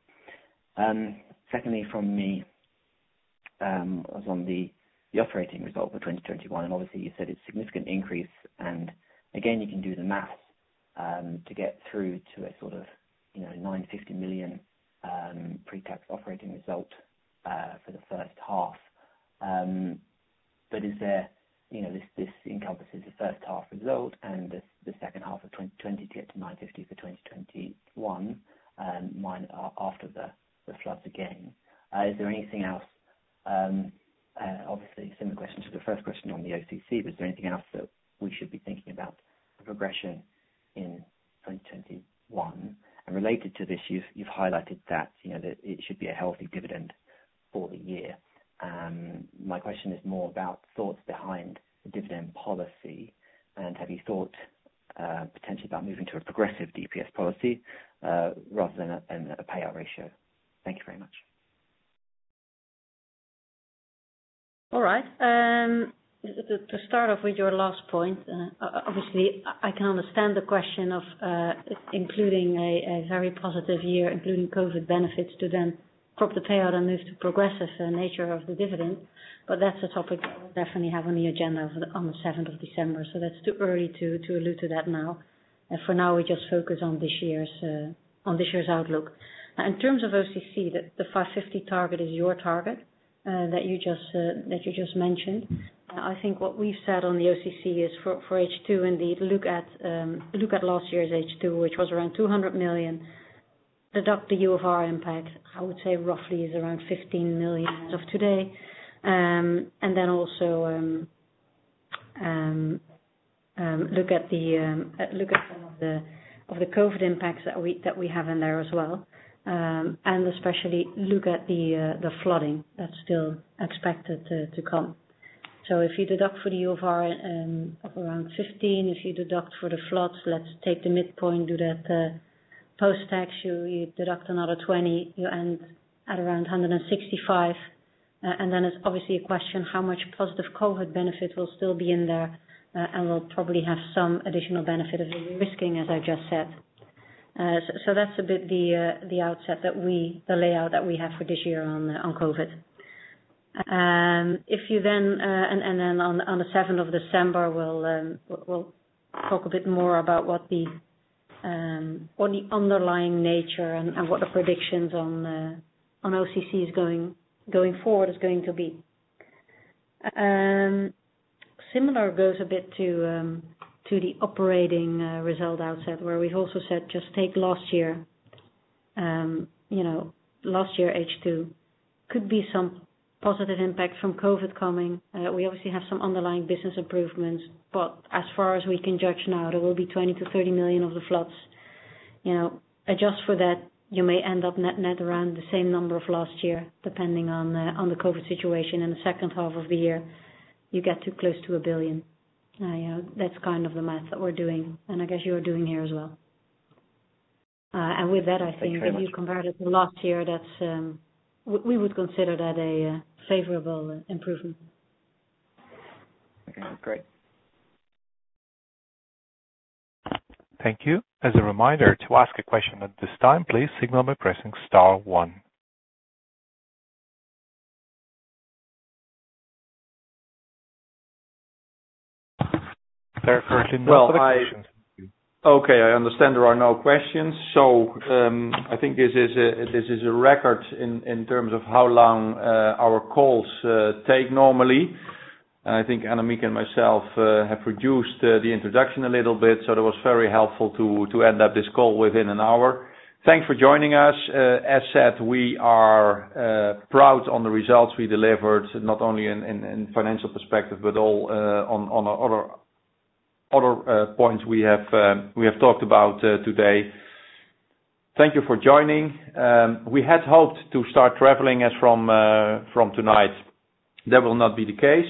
S11: Secondly, from me, was on the operating result for 2021, and obviously you said it's a significant increase, and again you can do the maths to get through to a sort of 950 million pre-tax operating result for the first half. But is there, this encompasses the first half result and the second half of 2020 to get to 950 for 2021, after the floods again. Is there anything else? Obviously, similar question to the first question on the OCC, but is there anything else that we should be thinking about the progression in 2021? And related to this, you've highlighted that that it should be a healthy dividend for the year. My question is more about thoughts behind the dividend policy, and have you thought potentially about moving to a progressive DPS policy rather than a payout ratio? Thank you very much.
S4: All right. To start off with your last point, obviously I can understand the question of including a very positive year, including COVID benefits, to then drop the payout and move to progressive nature of the dividend. But that's a topic that we'll definitely have on the agenda on the 7th of December. So that's too early to allude to that now. And for now, we just focus on this year's outlook. In terms of OCC, the 550 target is your target. That you just mentioned. I think what we've said on the OCC is for H2 indeed look at last year's H2, which was around 200 million. Deduct the UFR impact. I would say roughly is around 15 million as of today, and then also look at some of the COVID impacts that we have in there as well. And especially look at the flooding that's still expected to come. So if you deduct for the UFR of around 15, if you deduct for the floods, let's take the midpoint, do that post-tax, you deduct another 20, you end at around 165. And then it's obviously a question how much positive COVID benefit will still be in there, and we'll probably have some additional benefit of the risking, as I just said. So that's a bit the layout that we have for this year on COVID. If you then and then on the 7th of December we'll talk a bit more about what the underlying nature and what the predictions on OCC is going forward is going to be. Similar goes a bit to the operating result outset, where we've also said just take last year. Last year H2 could be some positive impact from COVID coming. We obviously have some underlying business improvements, but as far as we can judge now, there will be 20 to 30 million of the floods. Adjust for that, you may end up net around the same number of last year, depending on the COVID situation. In the second half of the year, you get to close to 1 billion. That's kind of the math that we're doing, and I guess you're doing here as well. And with that, I think if you compare it to last year, that's we would consider that a favorable improvement.
S11: Okay, that's great.
S1: Thank you. As a reminder, to ask a question at this time, please signal by pressing star 1. There are currently no further questions.
S3: Okay, I understand there are no questions. So I think this is a record in terms of how long our calls take normally. And I think Annemiek and myself have reduced the introduction a little bit, so it was very helpful to end up this call within an hour. Thanks for joining us. As said, we are proud on the results we delivered, not only in financial perspective, but all on other points we have talked about today. Thank you for joining. We had hoped to start traveling as from tonight. That will not be the case.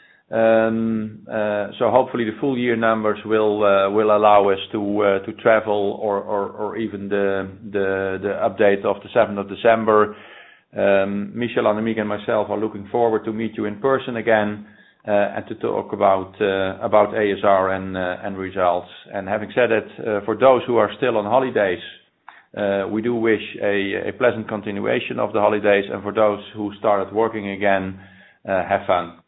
S3: So hopefully the full year numbers will allow us to travel or even the update of the 7th of December. Michel, Annemiek and myself are looking forward to meet you in person again and to talk about ASR and results. And having said it, for those who are still on holidays, we do wish a pleasant continuation of the holidays, and for those who started working again, have fun.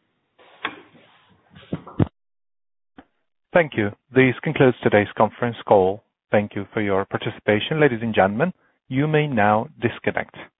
S1: Thank you. This concludes today's conference call. Thank you for your participation, ladies and gentlemen. You may now disconnect.